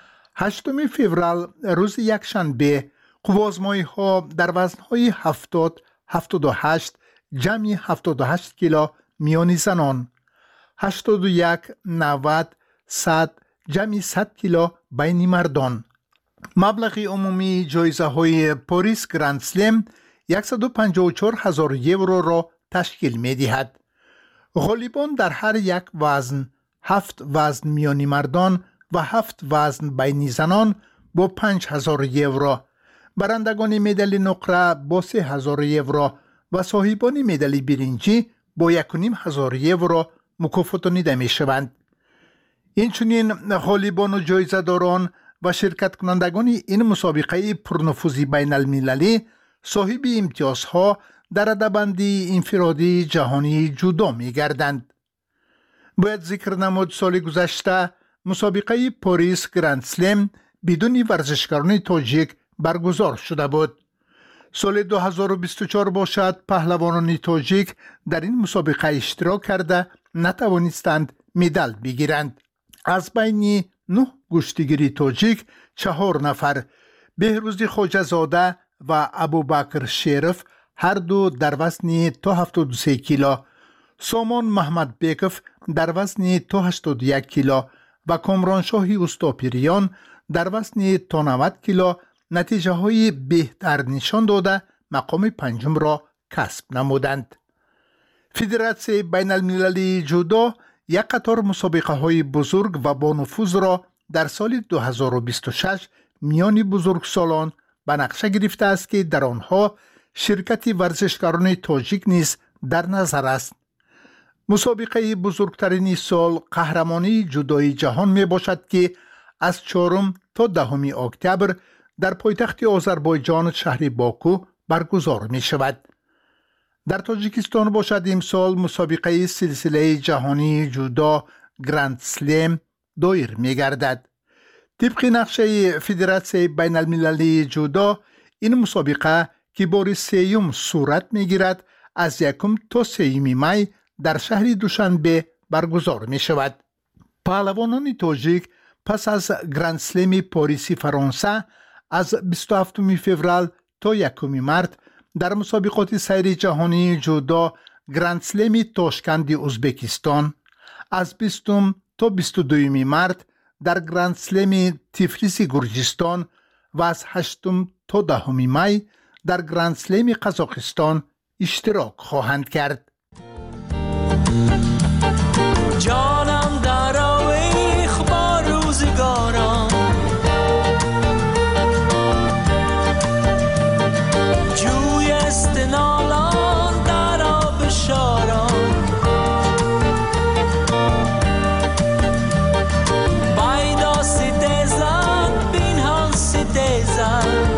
8 فوریه روز یکشنبه قوازمایی‌ها در وزن‌های 70، 78 جمعی 78 کیلو میان زنان، 81، 90 100 جمعی 100 کیلو بین مردان. مبلغ عمومی جایزه‌های پاریس گراند سلم 154,000 یورو را تشکیل می‌دهد. غالبان در هر یک وزن 7 وزن میانی مردان و 7 وزن بین زنان با 5,000 یورو، برندگان مدال نقره با 3000 یورو و صاحبان مدال برنجی با 1500 یورو مکافاتانیده می شوند. اینچنین غالبان و جایزه داران و شرکت کنندگان این مسابقه پرنفوذی بین المللی صاحب امتیازها در رده‌بندی انفرادی جهانی جودو می گردند. باید ذکر نمود سال گذشته مسابقه پاریس گرند سلم بدون ورزشکاران تاجیک برگزار شده بود. سال 2024 باشد پهلوانان تاجیک در این مسابقه اشتراک کرده نتوانستند مدال بگیرند. از بین 9 گشتیگیر تاجیک 4 نفر بهروزی خواجه‌زاده و ابوبکر شریف هر دو در وزن تا 73 کیلو، سامان محمد بیکف در وزن تا 81 کیلو و کامرانشاهی اوستاپیریان در وزن تا 90 کیلو نتیجه های بهتر نشان داده مقام پنجم را کسب نمودند. فدراسیون بین المللی جودو یک قطار مسابقه های بزرگ و با نفوذ را در سال 2026 میان بزرگسالان به نقشه گرفته است که در آنها شرکت ورزشکاران تاجیک نیز در نظر است. مسابقه بزرگترین سال قهرمانی جودوی جهان می باشد که از 4 تا 10 اکتبر در پایتخت آذربایجان شهر باکو برگزار می شود. در تاجیکستان باشد امسال مسابقه سلسله جهانی جودو گرند سلم دایر می گردد. طبق نقشه فدراسیون بین المللی جودو این مسابقه که بار 3 صورت می گیرد از 1 تا 3 می در شهر دوشنبه برگزار می شود. پهلوانان تاجیک پس از گرند سلم پاریسی فرانسه از 27 فوریه تا 1 مارس در مسابقات سیر جهانی جودو گرند سلم تاشکند ازبکستان، از 20 تا 22 مارس در گرند سلم تیفلیس گرجستان و از 8 تا 10 می در گرند سلم قزاقستان اشتراک خواهند کرد. جانم در آویخ با روزگارم، جوی استنالان در آب شارم، بایدا ستیزن بینهان ستیزن،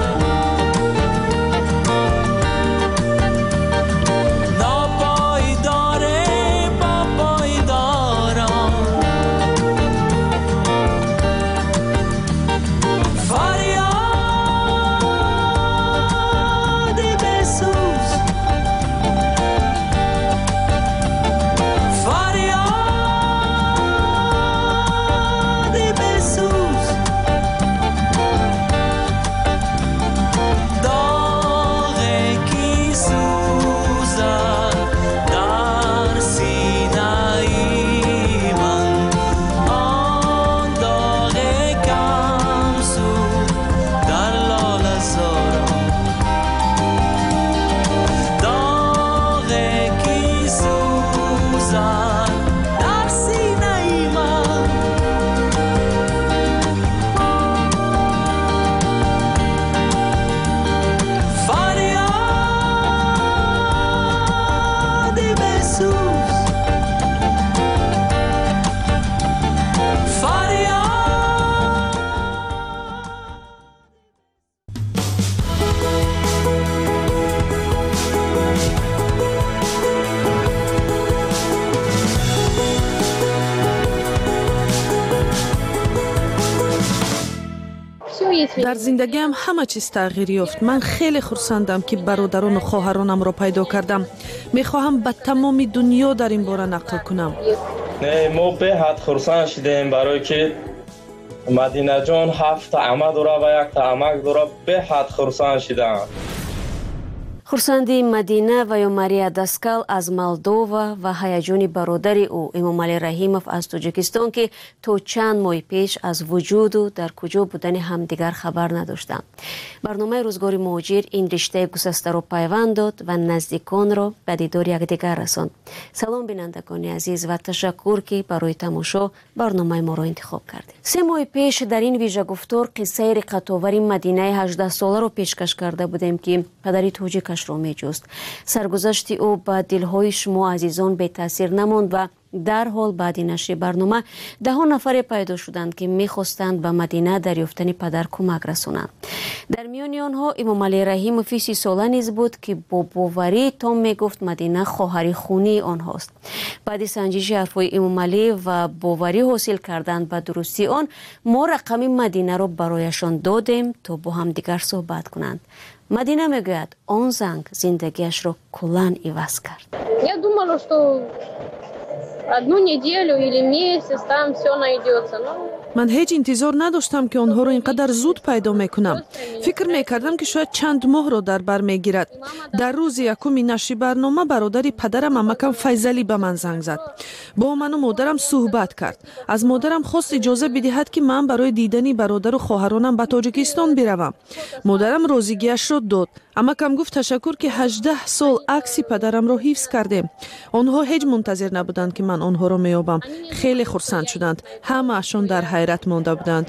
در زندگیم همه چیز تغییر یافت. من خیلی خرسندم که برادران و خواهرانم را پیدا کردم. میخواهم به تمام دنیا در این باره نقل کنم. نه، ما به حد خرسند شدیم برای که مدینه جان 7 عمه داره و 1 عمک داره. به حد خرسند شدم. хурсанди Мадина ва ё Мария Даскал аз Молдова ва ҳаяҷони бародари ӯ Эмомалӣ Раҳимов аз Тоҷикистон ки то чанд моҳи пеш аз вуҷуду дар куҷо будани ҳамдигар хабар надоштанд. барномаи рӯзгори муҳоҷир ин риштаи гусастаро пайванд дод ва наздиконро ба дидори якдигар расонд. салом бинандагони азиз ва ташаккур ки барои тамошо барномаи моро интихоб кардед. 3 моҳи пеш дар ин вижагуфтор қиссаи риқатовари Мадинаи 18 соларо пешкаш карда будем ки падари тоҷикаш ро меҷуст. саргузашти ӯ ба дилҳои шумо азизон бетаъсир намонд ва дарҳол баъди нашри барнома даҳон нафаре пайдо шуданд ки мехостанд ба Мадина дар ёфтани падар кӯмак расонанд. дар миёни онҳо Эмомалӣ Раҳимови 30 сола низ буд ки бо боварӣ том мегуфт Мадина хоҳари хунии онҳост. баъди санҷиши ҳарфҳои Эмомалӣ ва боварӣ ҳосил кардан ба дурустии он мо рақами Мадинаро барояшон додем то бо ҳамдигар суҳбат кунанд. Мадина мегӯяд он занг зиндагиашро куллан иваз кард. Я думала, что одну неделю или месяц там все найдется. ман ҳеҷ интизор надоштам ки онҳоро инқадар зуд пайдо мекунам. фикр мекардам ки шояд чанд моҳро дар бар мегирад. дар рӯзи якуми нашри барнома бародари падарам амакам Файзалӣ ба ман занг зад. бо ману модарам суҳбат кард. аз модарам хост иҷоза бидиҳад ки ман барои дидани бародару хоҳаронам ба Тоҷикистон биравам. модарам розигиашро дод. амакам гуфт ташаккур ки 18 сол акси падарамро ҳифз кардем. онҳо ҳеҷ мунтазир набуданд ки ман онҳоро меёбам. хеле хурсанд шуданд. ҳамаашон дар ҳайрат монда буданд.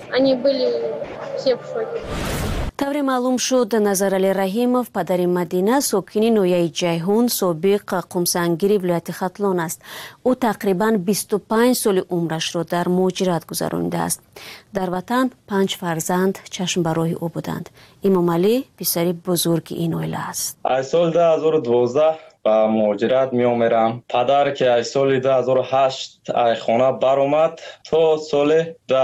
тавре маълум шуд Назаралӣ Раҳимов падари Мадина сокини ноҳияи Ҷайҳун собиқ қумсангири вилояти Хатлон аст. ӯ тақрибан 25 соли умрашро дар муҳоҷират гузаронидааст. дар ватан 5 фарзанд чашмбарои ӯ буданд. Эмомалӣ писари бузурги ин оила аст. аз соли 2012 ба муҳоҷират меомерам. падар ки аз соли 2008 аз хона баромад то соли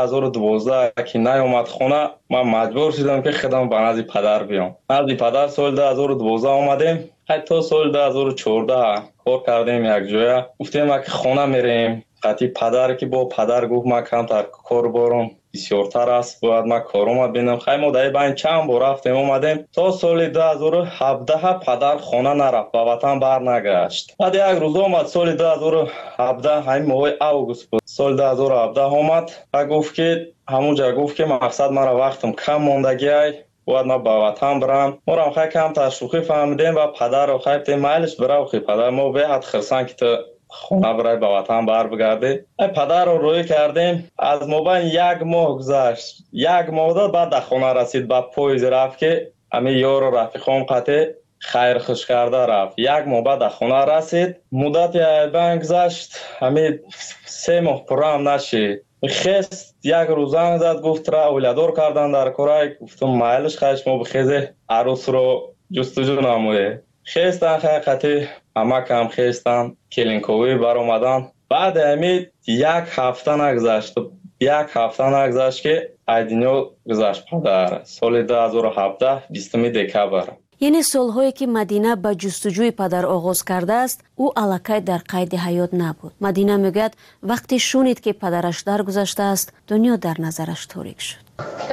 2012 ки наёмад хона, ман маҷбур шудам ки худам ба назди падар биём. назди падар соли 2012 омадем. то соли 2014 кор кардем якҷоя. гуфтем ки хона мерем. қати падар ки бо падар гуфт ман камтар кор борам бисёртар аст, бояд ман корома бинам. хаймо дар байн чанд бор рафтем омадем. то соли 2017 падар хона нарафт, ба ватан барнагашт. баъд як рӯз омад соли 2017 ҳамин моҳи август буд. соли 2017 омад ва гуфт ки ҳамунҷа гуфт ки мақсад мара вақтам кам мондагиай, бояд ман ба ватан барам. морам хай камтар шӯхӣ фаҳмидем ва падарро хай гуфтем майлиш бирав хи падар мо беҳад хирсан ки ту хона барай ба ватан барбигарди. падарро рӯй кардем. аз мобайн як моҳ гузашт. як моҳ дод баъд да хона расид. ба поезд рафт ки ҳамин ёру рафиқом қати хайрхуш карда рафт. як моҳ баъд да хона расид. муддати айбан гузашт. ҳамин 3 моҳ пуррам нашид. хест як рӯз занг зад гуфт ра оиладор кардан дар корай. гуфтам майлиш хайш мо бихезе арӯсро ҷустуҷӯ намое. хестан хақати амакам хестан келинковӣ баромадан. баъди ҳамин як ҳафта нагузашт. як ҳафта нагузашт ки аз дунё гузашт падар. соли 2017 20 декабр. яъне солҳое ки Мадина ба ҷустуҷӯи падар оғоз кардааст, ӯ аллакай дар қайди ҳаёт набуд. Мадина мегӯяд вақте шунид ки падараш даргузаштааст, дунё дар назараш торик шуд.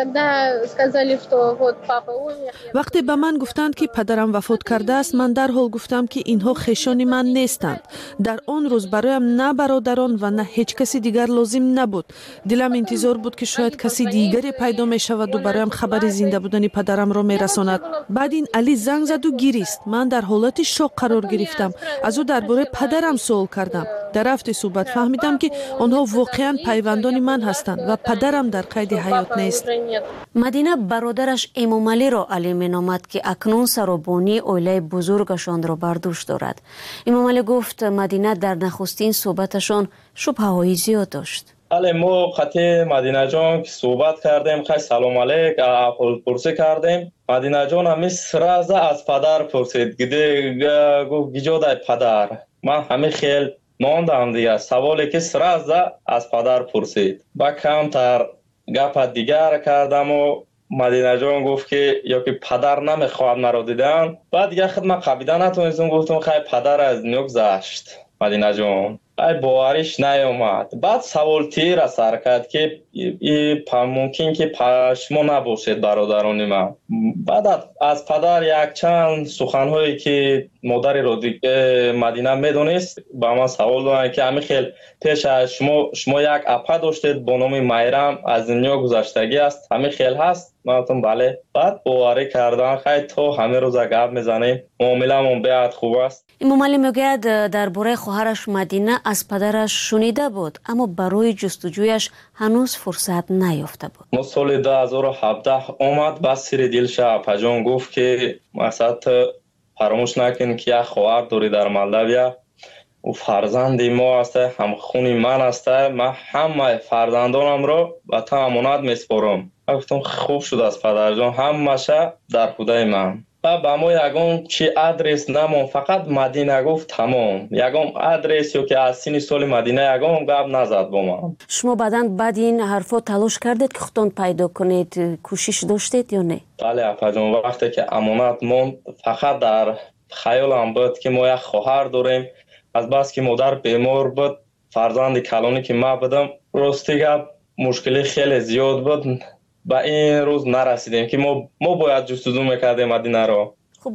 вақте ба ман гуфтанд ки падарам вафот кардааст, ман дарҳол гуфтам ки инҳо хешони ман нестанд. дар он рӯз бароям на бародарон ва на ҳеҷ каси дигар лозим набуд. дилам интизор буд ки шояд каси дигаре пайдо мешаваду бароям хабари зинда будани падарамро мерасонад. баъд ин Али занг заду гирист. ман дар ҳолати шок қарор гирифтам. аз ӯ дар бораи падарам суол кардам. дар рафти суҳбат фаҳмидам ки онҳо воқеан пайвандони ман ҳастанд ва падарам дар қайди ҳаёт нест. Мадина бародараш Эмомалиро Али меномад ки акнун саробонии оилаи бузургашонро бар дӯш дорад. Эмомалӣ гуфт Мадина дар нахустин суҳбаташон шубҳаҳои зиёд дошт. але мо қати Мадинаҷон ки суҳбат кардем, хай салом алейк аҳволпурсӣ кардем. Мадинаҷон ҳамин сраза аз падар пурсид. гуфт гиҷодай падар. ман ҳамин хел мондам дига. саволе ки сраза аз падар пурсид. ба камтар гапа дигар кардаму Мадинаҷон гуфт ки ё ки падар намехоҳад маро дидан. баъд дига худма қабида натонистам. гуфтам хай падар аз дунё гузашт. Мадинаҷон ай бовариш наёмад. Баъд савол тира сар кард ки мумкин ки шумо набошед бародарони ман. Баъд аз падар якчанд суханҳое ки модари Мадина медонист ба ман савол доданд ки ҳамин хел пеш аз шумо як апа доштед бо номи Майрам аз дунё гузаштагӣ аст, ҳамин хел ҳаст? ман гуфтам бале. Баъд боварӣ кардан хай то ҳамин рӯза гап мезанем, муомиламон беҳад хуб аст. имомалӣ мегӯяд дар бораи хоҳараш Мадина аз падараш шунида буд, аммо барои ҷустуҷӯяш ҳанӯз фурсат наёфта буд. мо соли 2017 омад, ба сири дилша апаҷон гуфт ки масад фаромӯш накун ки як хоҳар дорӣ дар Молдавия, ӯ фарзанди мо аст, ҳамхуни ман аст, ман ҳамаи фарзандонамро ба то амонат меспорам. ман гуфтам хуб шудааст падарҷон, ҳамаша дар ҳудаи ман. ба мо ягон чи адрес намон, фақат Мадина гуфт тамом. Ягон адрес ё ки аз сини соли Мадина ягон гап назад бо ман. шумо баъдан баъди ин ҳарфо талош кардед ки худтон пайдо кунед, кӯшиш доштед ё не? бале апаҷон, вақте ки амонат монд фақат дар хаёлам буд ки мо як хоҳар дорем. Азбас ки модар бемор буд, фарзанди калонӣ ки ман будам, рости гап мушкили хеле зиёд буд. ба ин рӯз нарасидем ки мо бояд ҷустуҷӯ мекардем Мадинаро. хуб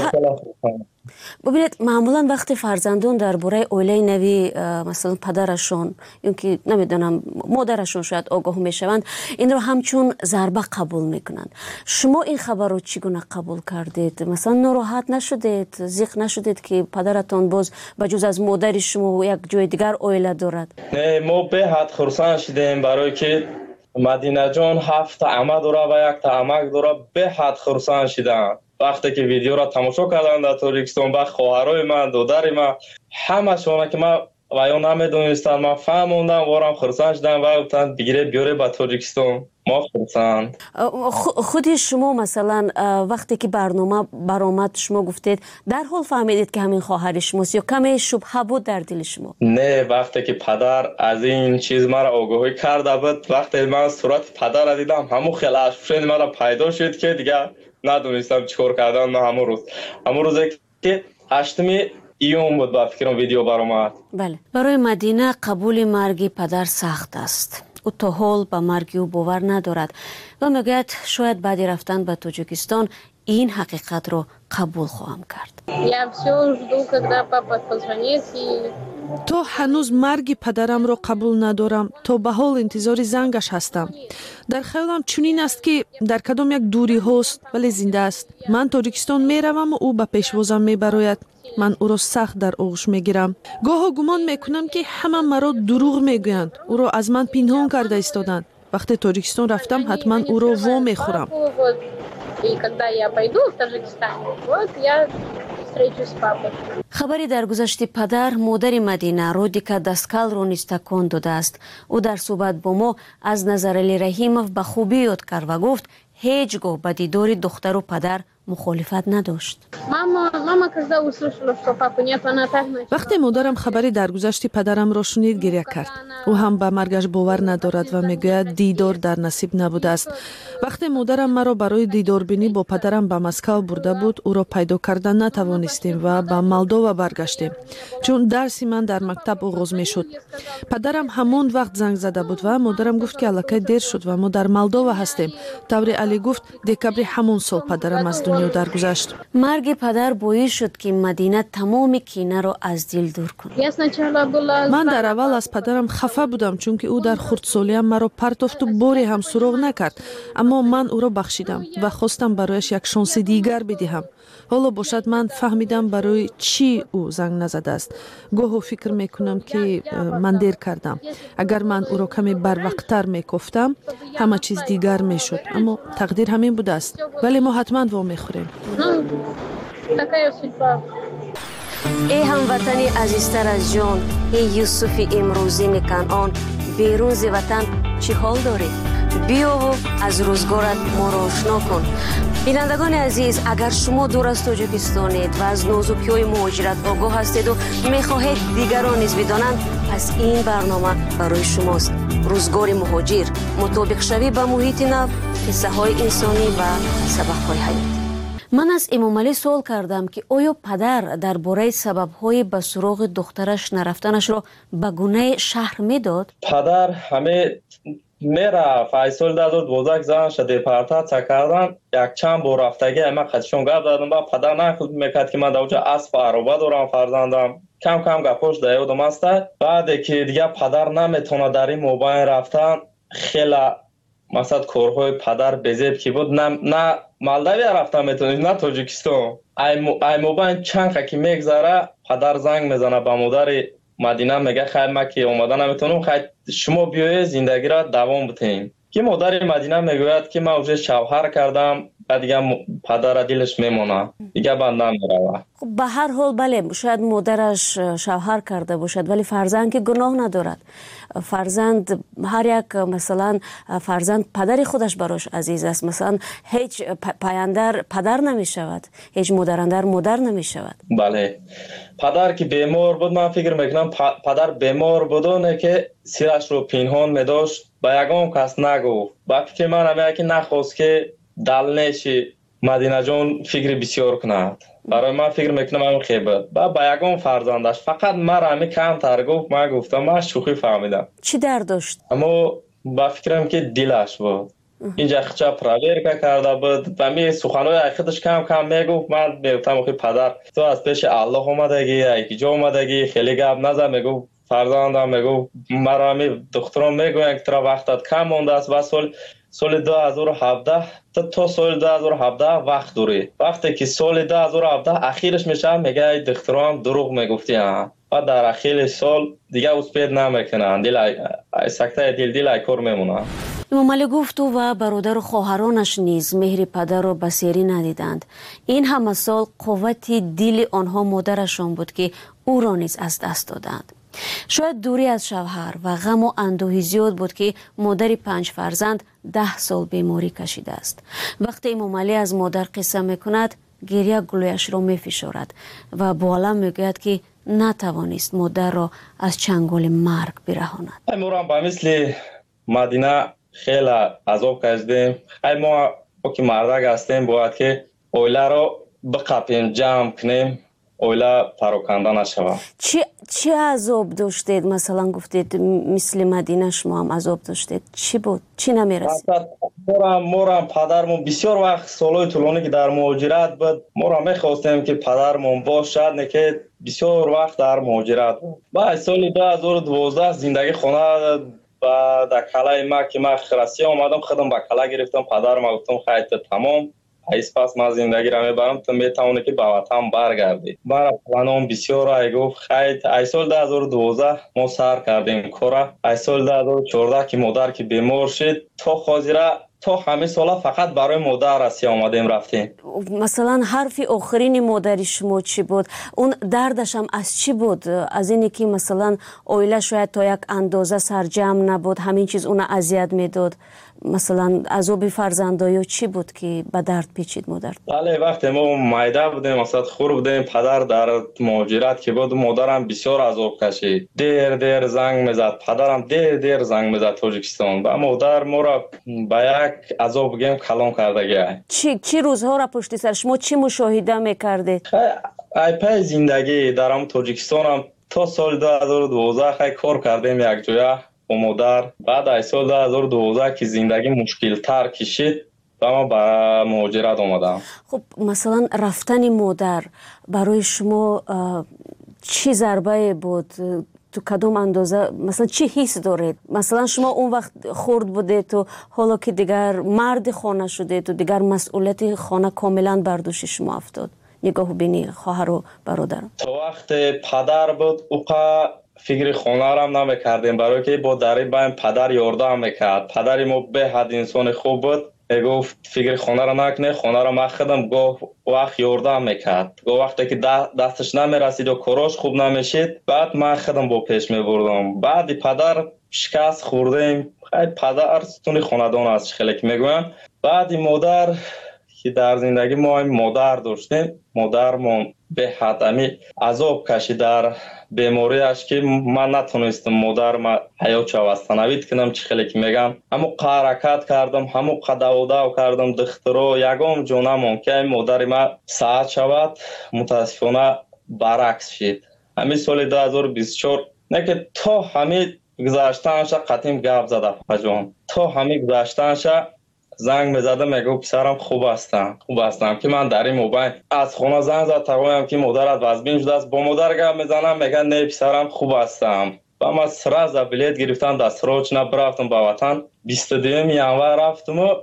бубинед, маъмулан вақте фарзандон дар бораи оилаи нави масалан падарашон ё ки намедонам модарашон шояд огоҳ мешаванд, инро ҳамчун зарба қабул мекунанд. шумо ин хабарро чӣ гуна қабул кардед? Масалан нороҳат нашудед, зиқ нашудед ки падаратон боз ба ҷуз аз модари шумо як ҷои дигар оила дорад? Не, мо беҳад хурсанд шудем, барое ки Мадинаҷон 7 ама дора ва 1 амак дора. Беҳад хурсанд шудам вақте ки видеоро тамошо кардам дар Тоҷикистон. ба хоҳарои ман, додари ман, ҳамашона ки ман ва ё намедонистам, ман фаҳмондам, ворам хурсанд шудам ва гуфтанд бигире биёре ба Тоҷикистон. мо хурсанд. худи шумо масалан вақте ки барнома баромад, шумо гуфтед дарҳол фаҳмидед ки ҳамин хоҳари шумост ё каме шубҳа буд дар дили шумо? Не, вақте ки падар аз ин чиз мара огоҳӣ карда буд, вақте ман сурати падара дидам, ҳамон хел ашфушени мара пайдо шуд ки дигар надонистам чӣ кор кардан. ман ҳамон рӯзе ки 8 июн буд ба фикрам видео баромад. бале, барои Мадина қабули марги падар сахт аст. ӯ то ҳол ба марги ӯ бовар надорад ва мегӯяд шояд баъди рафтан ба Тоҷикистон ин ҳақиқатро қабул хоҳам кард. то ҳанӯз марги падарамро қабул надорам, то ба ҳол интизори зангаш ҳастам. дар хаёлам чунин аст ки дар кадом як дуриҳост, вале зинда аст. ман Тоҷикистон меравам ӯ ба пешвозам мебарояд. ман ӯро сахт дар оғӯш мегирам. гоҳо гумон мекунам ки ҳама маро дурӯғ мегӯянд, ӯро аз ман пинҳон карда истоданд. вақте Тоҷикистон рафтам, ҳатман ӯро во мехӯрам. хабари даргузашти падар модари Мадина Родика Даскалро низ такон додааст. ӯ дар суҳбат бо мо аз Назарали Раҳимов ба хубӣ ёд кард ва гуфт ҳеҷ гоҳ ба дидори духтару падар мухолифат надошт. вақте модарам хабари даргузашти падарамро шунид, гирья кард. ӯ ҳам ба маргаш бовар надорад ва мегӯяд дидор дар насиб набудааст. вақте модарам маро барои дидорбинӣ бо падарам ба Москав бурда буд, ӯро пайдо кардан натавонистем ва ба Молдова баргаштем, чун дарси ман дар мактаб оғоз мешуд. падарам ҳамон вақт занг зада буд ва модарам гуфт ки аллакай дер шуд ва мо дар Молдова ҳастем. таври Алӣ гуфт декабри ҳамон сол падарам аз дунё даргузашт. марги падар боис шуд ки Мадина тамоми кинаро аз дил дур кунад. ман дар аввал аз падарам хафа будам, чунки ӯ дар хурдсолиям маро партофту боре ҳам суроғ накард, аммо ман ӯро бахшидам ва хостам барояш як шонси дигар бидиҳам. ҳоло бошад ман фаҳмидам барои чӣ ӯ занг назадааст. гоҳо фикр мекунам ки ман дер кардам. агар ман ӯро каме барвақттар мекофтам, ҳама чиз дигар мешуд, аммо тақдир ҳамин будааст. вале мо ҳатман во мехӯрем. эй ҳамватани азизтар аз ҷон, эй Юсуфи имрӯзини Канъон, берун зи ватан чӣ ҳол дорӣ? биёву аз рӯзгорат моро ошно кун. бинандагони азиз, агар шумо дур аз Тоҷикистонед ва аз нозукиҳои муҳоҷират огоҳ ҳастеду мехоҳед дигарон низ бидонанд, пас ин барнома барои шумост. рӯзгори муҳоҷир, мутобиқшавӣ ба муҳити нав, қиссаҳои инсонӣ ва сабақҳои ҳаёт. من از امامعلی سوال کردم که آیا پدر درباره سبب‌های به سراغ دخترش نرفتنش را به گونه شهر میداد؟ پدر همه میرفت. ای سال 2012 زنش دیپارتاسیا کردن، یک چند بار رفتگی من خودشون گپ دادم. با پدر نخود میکرد که من در اونجا اسب عروبه دارم، فرزندم کم کم گپاش در یادم است. بعد که دیگه پدر نمیتونه در این موبایل رفتن، خیلی مثلا کارهای پدر بزیب که بود، نه مالداوی رفتن میتونید نه تاجیکستان. ای موبایل چند که میگذره پدر زنگ میزنه به مادر مدینه، میگه خیر ما که اومدن نمیتونم، خیر شما بیایید زندگی را دوام بدین. که مادر مدینه میگوید که من اونجا شوهر کردم، دیگه پدر دلش میمونه، دیگه بنده میروه. خب به هر حال بله، شاید مادرش شوهر کرده باشد ولی فرزند که گناه ندارد. فرزند هر یک مثلا فرزند پدر خودش براش عزیز است. مثلا هیچ پایندر پدر نمی شود، هیچ مادراندر مادر نمی شود. بله پدر که بیمار بود، من فکر میکنم پدر بیمار بودونه که سیرش رو پنهان میداشت، با یگان کس نگفت. با فکر من همه که نخواست که دلنشی مدینه جان فکر بسیار کند. برای من فکر میکنم همین خیبت با یگان فرزندش فقط مرا همین کم تر گفت. من گفتم من شوخی فهمیدم. چی درد داشت؟ اما با فکرم که دلش بود اینجا خچا پراورکا کرده بود و می سخنهای خودش کم کم میگفت. من میگفتم آخه پدر تو از پیش الله اومدگی، یکی جا اومدگی، خیلی گپ نزن. میگفت فرزندم، میگفت مرا همین دخترم میگوین که ترا وقتت کم مونده است و سال 2017 تا سال 2017 وقت داری. وقتی که سال 2017 اخیرش میشه میگه ای دخترم دروغ میگفتی ها. و در اخیر سال دیگه اسپید نمیکنن، دل سکته دل کار میمونه. امامعلی گفت او و برادر و خواهرانش نیز مهر پدر را بسیاری ندیدند. این همه سال قوت دل آنها مادرشان بود که او را نیز از دست دادند. شاید دوری از شوهر و غم و اندوهی زیاد بود که مادر 5 فرزند 10 سال بیماری کشیده است. وقتی امامعلی از مادر قصه میکند گریه گلویش را میفشارد و با علم میگوید که نتوانست مادر را از چنگال مرگ برهاند. ما با مثل مدینه خیلی عذاب کشیدیم. ما که مردک هستیم باید که اویله را بقپیم، جمع کنیم، اویله پراکنده نشود. چی عذاب داشتید؟ مثلا گفتید مثل مدینه شما هم عذاب داشتید. چی بود؟ چی نمیرسید؟ مورم پدرمون بسیار وقت سالهای طولانی که در مهاجرت بود، مورم میخواستیم که پدرمون باشد، نه که بسیار وقت در مهاجرت بود. بعد سال 2012 زندگی خانه و در کلای ما که من خرسی آمدم، خودم با کلا گرفتم. پدرم گفتم خیلی تمام ایس پس من زندگی را میبرم، تو میتونی که به وطن برگردی. برای پلانم بسیار ای گفت خیلی. ای سال 2012 ما سر کردیم کارا. ای سال 2014 که مادر که بیمار شد، تا خاطره تا همه سالا فقط برای مادر رسی آمدیم رفتیم. مثلا حرف آخرین مادر شما چی بود؟ اون دردش هم از چی بود؟ از اینی که مثلا اویله شاید تا یک اندازه سرجم نبود، همین چیز اون اذیت میداد؟ مثلا عذاب فرزندایی چی بود که به درد پیچید مادر؟ بله وقتی ما مایده بودیم، مثلا خور بودیم، پدر در مهاجرت که بود، مادرم بسیار عذاب کشید. دیر زنگ میزد، پدرم دیر زنگ میزد تاجیکستان. و مادر ما را به یک عذاب گیم کلام کرده. چی روزها را پشت سر شما چی مشاهده میکردید؟ ای پای زندگی در تاجیکستان هم تا سال 2012 خیلی کار کردیم یک جایه با مادر. بعد از سال 2012 که زندگی مشکل تر کشید و ما به مهاجرت آمدم. خب مثلا رفتن مادر برای شما چی ضربه بود؟ تو کدوم اندازه مثلا چی حس دارید؟ مثلا شما اون وقت خرد بودید تو، حالا که دیگر مرد خانه شدید تو، دیگر مسئولیت خانه کاملا بر دوش شما افتاد. نگاه بینی خواهر و برادر. تو وقت پدر بود اوقا فکر خانه را نمیکردیم، برای که با دری بایم پدر یاردم میکرد. پدر ما به حد انسان خوب بود، گفت فکر خانه را نکنه، خانه را من خودم گفت وقت یاردم میکرد. گفت وقتی که دستش نمیرسید و کاراش خوب نمیشید، بعد من خودم با پیش میبردم. بعد پدر شکست خوردیم. خیلی پدر ستون خاندان است خیلی که میگویم. بعد مادر که در زندگی ما مادر داشتیم، مادرمون به حد امی عذاب کشید در بیماریش که من نتونستم مادرم حیات وستانوید کنم. چه خیلی که میگم همو حرکت کردم، همو داو کردم دخترو یگام جونم که مادر ما ساعت شود متاسفانه برعکس شد. همین سال 2024 نه که تا همین گذاشتنش قطیم گپ زده پجان، تا همین گذاشتنش زنگ میزده میگه پسرم خوب هستم که من در این موبایل از خونه زنگ زد تقویم که مادرت وزبین شده است. با مادر گپ میزنم میگه نه پسرم خوب هستم. و من سراز بلیت گرفتم دستروچ برفتم به وطن. 22 ینور رفتم و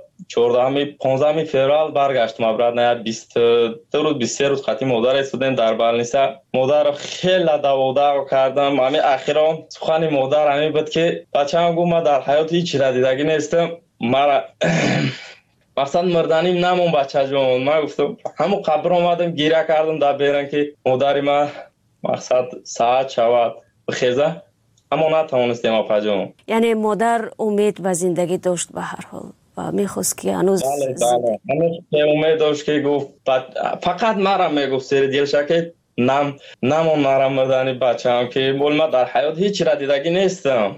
15 فوریه برگشتم. برات نه 22 روز 23 روز خاطی مادر استودنت در بالنیسا مادر خیلی داو کردم. همین اخیرا سخن مادر همین بود که بچه‌ام گفت ما در حیات هیچ چیز دیدگی نیستم، مرا مثلا مردنیم نمون بچه جون. من گفتم همون قبر اومدم گیره کردم در بیرن که مادری ما مقصد ساعت شود بخیزه، اما نتوانستیم اپا جون. یعنی مادر امید و زندگی داشت به هر حال و میخواست که هنوز بله امید داشت که گفت فقط مرا میگفت سر دیلش که نمون مرا مردنی بچه هم که بول ما در حیات هیچ را دیدگی نیستم.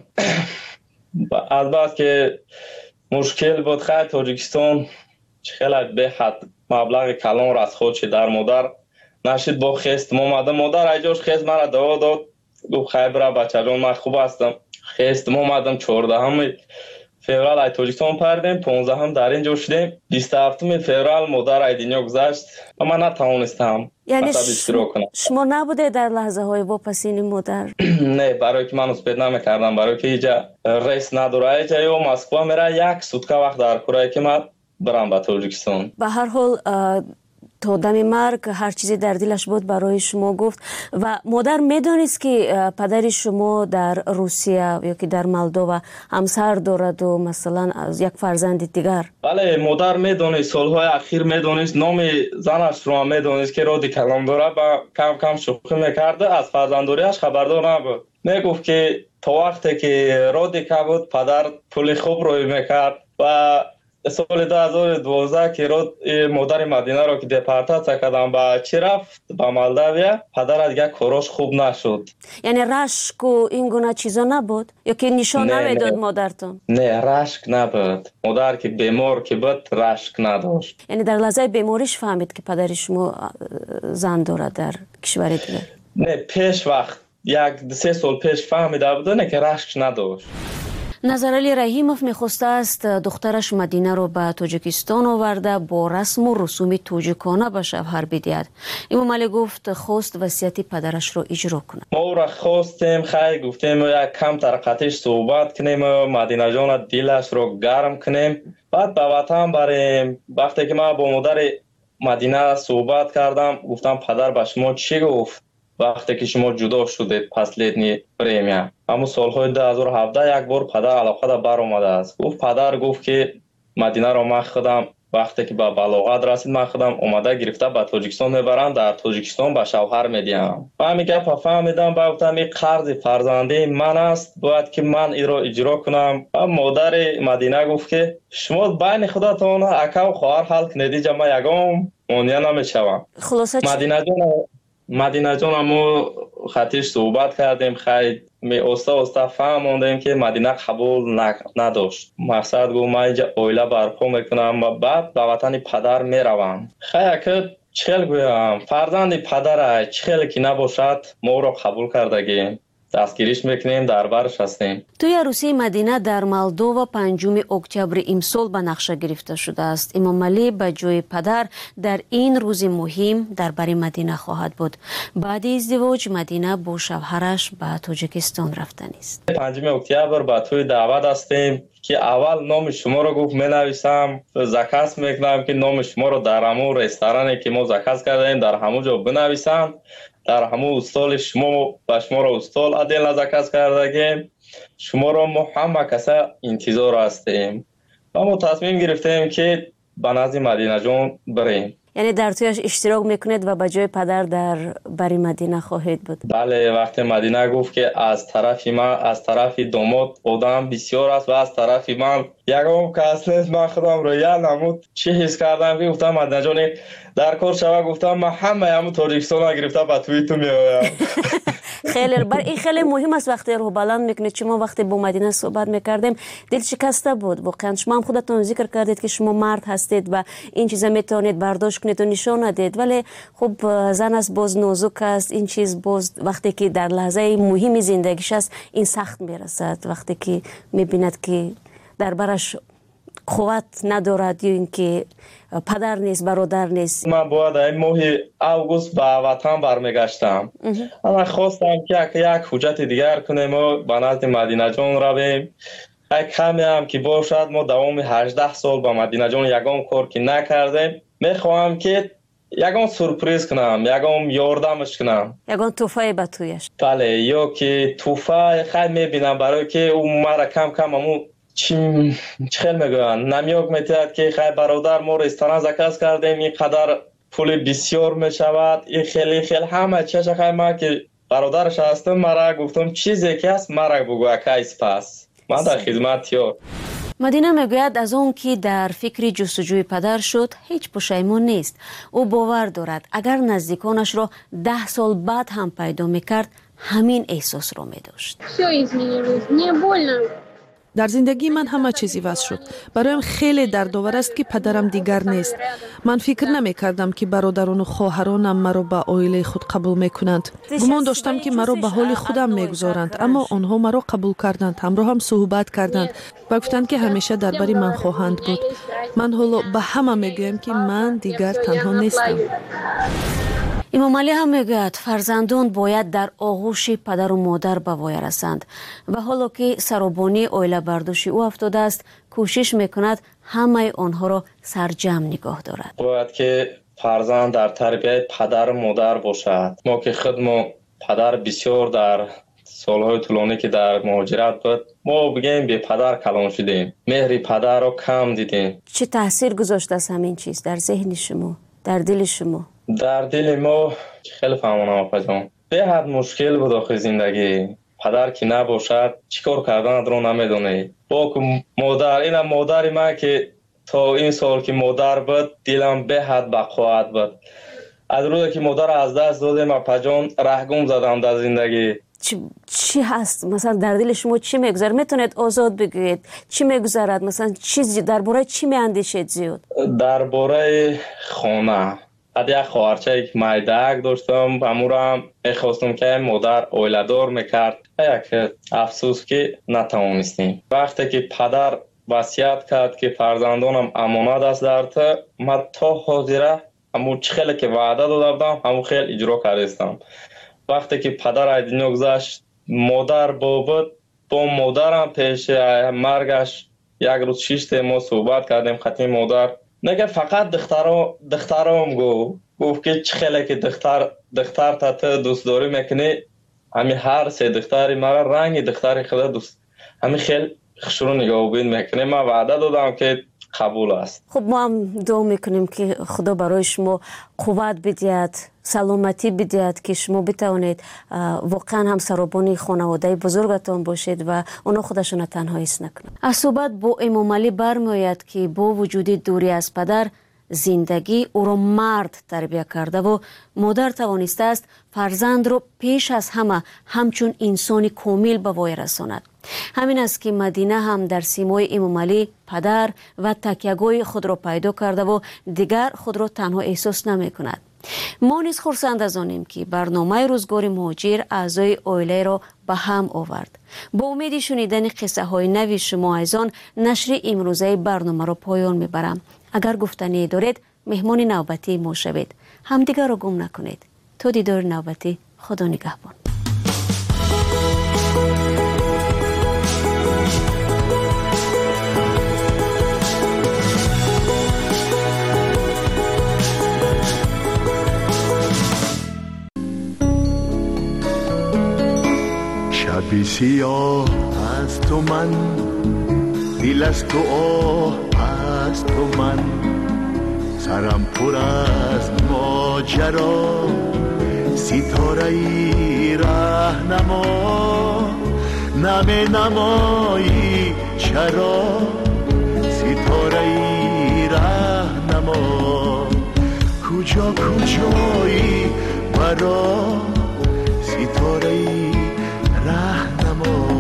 از بعد که مشکل بود خیلی تاجیکستان خیلی به حد مبلغ کلان را از خودش در مادر نشید با خستم اومده. مادر ایجاش خست مرا دوا داد گفت خیلی برا بچه جان من خوب هستم. خستم اومدم 14 فوریه تاجیکستان پردیم، 15 هم در اینجا شدیم. 27 فوریه مادر ای دنیا گذشت و من نتوانستم یعنی شما نبوده در لحظه های واپسین مادر؟ نه، برای که من اسپید نمیکردم، برای که اینجا ریس نداره. اینجا یا مسکو میره یک سوتکه وقت در کره که من برم به تاجیکستان. به هر حال تا دم مرگ هر چیزی در دلش بود برای شما گفت. و مادر میدونست که پدر شما در روسیه یا که در مالدووا همسر دارد و مثلا از یک فرزند دیگر؟ بله مادر میدونست، سالهای اخیر میدونست، نام زنش رو میدونست که رادی کلام داره و کم کم شوخی میکرده. از فرزنداریش خبردار نبود. میگفت که تا وقتی که رادی که بود پدر پول خوب روی میکرد. و سال 2012 که مادر مدینه رو که دپارتاسیا کردم با چی رفت با مالداویا، پدر دیگه کاراش خوب نشد. یعنی رشک و این گونه چیزا نبود یا که نشان نمیداد مادرتون؟ نه رشک نبود. مادر که بیمار که بود رشک نداشت. یعنی در لحظه بیماریش فهمید که پدر شما زن داره در کشور دیگه؟ نه پیش وقت 1-3 سال پیش فهمیده بود نه که رشک نداشت. نظرعلی رحیموف میخواسته است دخترش مدینه رو به تاجیکستان آورده با رسم و رسوم تاجیکانه به شوهر بدهد. امام علی گفت خواست وصیت پدرش رو اجرا کنه. ما او را خواستیم خیلی گفتیم یک کم ترقتش صحبت کنیم، مدینه جان دلش رو گرم کنیم، بعد به وطن بریم. وقتی که ما با مادر مدینه صحبت کردم گفتم پدر به شما چی گفت وقتی که شما جدا شدید پس لیدنی پریمیا؟ همون سالهای 2017 یک بار پدر علاقه دا بر اومده است. پدر گفت که مدینه رو من خودم وقتی که به بلاغت رسید من خودم اومده گرفته به تاجیکستان میبرم، در تاجیکستان به شوهر میدیم. و همین گپ فهمیدم با گفتم این قرض فرزندی من است باید که من این رو اجرا کنم. و مادر مدینه گفت که شما بین خودتون اکا و خواهر حل کنید، جمع یگام مونیا نمیشوم. مدینه جان همو خطیش صحبت کردیم، خیلی استا فهموندیم که مدینه قبول نداشت. مقصد گفت من اینجا اویله برپا میکنم و بعد به وطن پدر میروم. خیلی که چخیل گویم فرزند پدر چخیل که نباشد ما رو قبول کردگیم، دستگیریش میکنیم، در برش هستیم. توی عروسی مدینه در مالدووا 5 اکتبر امسال به نقشه گرفته شده است. امام علی به جای پدر در این روز مهم در بر مدینه خواهد بود. بعد ازدواج مدینه با شوهرش به تاجیکستان رفتن است. 5 اکتبر به توی دعوت هستیم که اول نام شما رو گفت می نویسم، زکس میکنم که نام شما رو در همون رستورانی که ما زکس کردیم در همونجا بنویسم، در همون استال شما و شما رو استال عدل نزکست کردگیم، شما رو ما همه کسا انتظار هستیم و ما تصمیم گرفتیم که به نزد مدینه جان بریم. یعنی در تویش اشتراک میکنید و به جای پدر در بری مدینه خواهید بود؟ بله، وقتی مدینه گفت که از طرف من، از طرف داماد آدم بسیار است و از طرف من یگام کس نیست، من خودم رو یاد نمود چی حس کردم که گفتم مدینه جان در کار شوه، گفتم من همه همون تاجیکستان گرفته به توی تو میآیم. این خیلی مهم است وقتی روح بلند میکنید. شما وقتی با مدینه صحبت میکردیم دل شکسته بود واقعا. شما هم خودتون ذکر کردید که شما مرد هستید و این چیزا میتونید برداشت کنید و نشان ندید، ولی خب زن است، باز نازک است. این چیز باز وقتی که در لحظه مهم زندگیش است این سخت میرسد، وقتی که میبیند که در برش قوت ندارد یا اینکه پدر نیست، برادر نیست. من باید این ماه اوگوست به وطن برمیگشتم. من خواستم که یک حجت دیگر کنیم و به نزد مدینه جان رویم. کمی هم که باشد ما دوام 18 سال با مدینه جان یگام کار که نکردیم. میخواهم که یگام سورپریز کنم، یگام یاردمش کنم، یگام توفای به تویش. بله، یا که توفای خیلی میبینم برای که اون مرا کم کم همون چی خیلی میگوین نمیاک میتید که خیلی برادر ما رو استانه زکست کردیم، این قدر پول بسیار میشود، این خیلی همه چیز خیلی ما که برادرش هستم مرا گفتم چیزی که هست مرا بگو اکایس پس من در خدمت یا. مدینه میگوید از اون که در فکر جستجوی پدر شد هیچ پشیمون نیست. او باور دارد اگر نزدیکانش را 10 سال بعد هم پیدا میکرد همین احساس را میداشت. در زندگی من همه چیزی وضع شد. برایم خیلی دردآور است که پدرم دیگر نیست. من فکر نمی کردم که برادران و خواهرانم مرا به عائله خود قبول می کنند. گمان داشتم که مرا به حال خودم می گذارند، اما آنها مرا قبول کردند، همراه هم صحبت کردند و گفتند که همیشه در بری من خواهند بود. من حالا به همه می گویم که من دیگر تنها نیستم. امام علی هم میگوید فرزندان باید در آغوش پدر و مادر به وای رسند و حالا که سرابانی عائله برداشت او افتاده است کوشش میکند همه آنها را سرجم نگاه دارد. باید که فرزند در تربیت پدر و مادر باشد. ما که خودمون پدر بسیار در سالهای طولانی که در مهاجرت بود ما بگیم به پدر کلان شدیم، مهر پدر رو کم دیدیم. چه تاثیر گذاشته است همین چیز در ذهن شما، در دل شما؟ در دل ما خیلی فهمانم آقا جان به حد مشکل بود آخه زندگی. پدر که نباشد چیکار کردن رو نمیدونه. با مادر، این مادر ما که تا این سال که مادر بود دلم به حد بقوت بود. از روزی که مادر از دست دادم آقا جان رهگم زدم در زندگی. چی هست مثلا در دل شما چی میگذره؟ میتونید آزاد بگویید چی میگذرد؟ مثلا چیزی درباره چی میاندیشید زیاد؟ درباره خانه. از یک خواهرچه یک مایدک داشتم، امورم میخواستم که مادر عائله‌دار میکرد. یک افسوس که نتوانستیم. وقتی که پدر وصیت کرد که فرزندانم امانت است در تو، من تا حاضره همون خیلی که وعده داده بودم همون خیلی اجرا کردم. وقتی که پدر از دنیا گذشت مادر بود، با مادرم پیش مرگش یک روز 6 ما صحبت کردیم. خطی مادر نگه فقط دخترام گفت که چه خیلی که دختر تا تو دوست داری میکنی، همین هر 3 دختری مرا رنگ دختری خدا دوست همین خیلی خشونو نگاه بین میکنه. من وعده دادم که قبول است. خب ما هم دعا میکنیم که خدا برای شما قوت بدهد، سلامتی بدهد که شما بتوانید واقعا هم سرابانی خانواده بزرگتان باشید و اونا خودشون تنها حس نکنند. از صحبت با امام علی برمیآید که با وجود دوری از پدر زندگی او را مرد تربیت کرده و مادر توانسته است فرزند را پیش از همه همچون انسانی کامل به وای رساند. همین است که مدینه هم در سیمای امام علی پدر و تکیه‌گاه خود را پیدا کرده و دیگر خود را تنها احساس نمی کند. ما نیز خرسند از آنیم که برنامه روزگار مهاجر اعضای عائله را به هم آورد. با امید شنیدن قصه های نوی شما از آن نشر امروزه برنامه را پایان میبرم. اگر گفتنی دارید مهمان نوبتی ما شوید. همدیگر را گم نکنید. تا دیدار نوبتی، خدا نگهبان. شبی سیاه از تو من، دل از تو آه از تو من، سرم پر از ماجرا ستاره ای راهنما نمی نمایی چرا ستاره ای راهنما کجا کجایی برا ستاره ای راهنما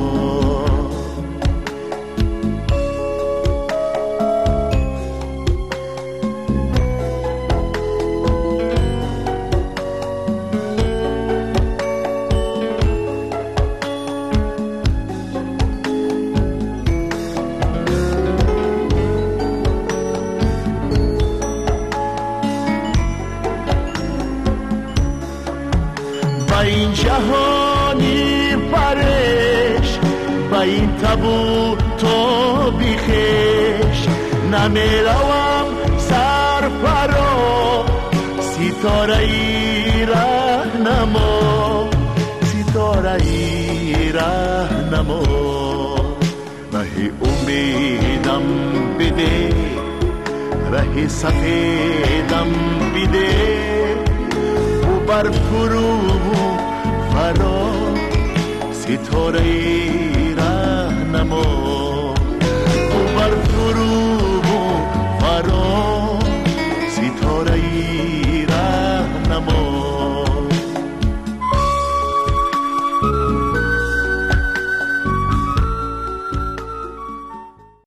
این جهانی پرش با این تبو تو بیخش نمیروم سر پرا ستاره ای راهنما ستاره ای راهنما راه امیدم بده راه سفیدم بده بر فرو فرا ستاره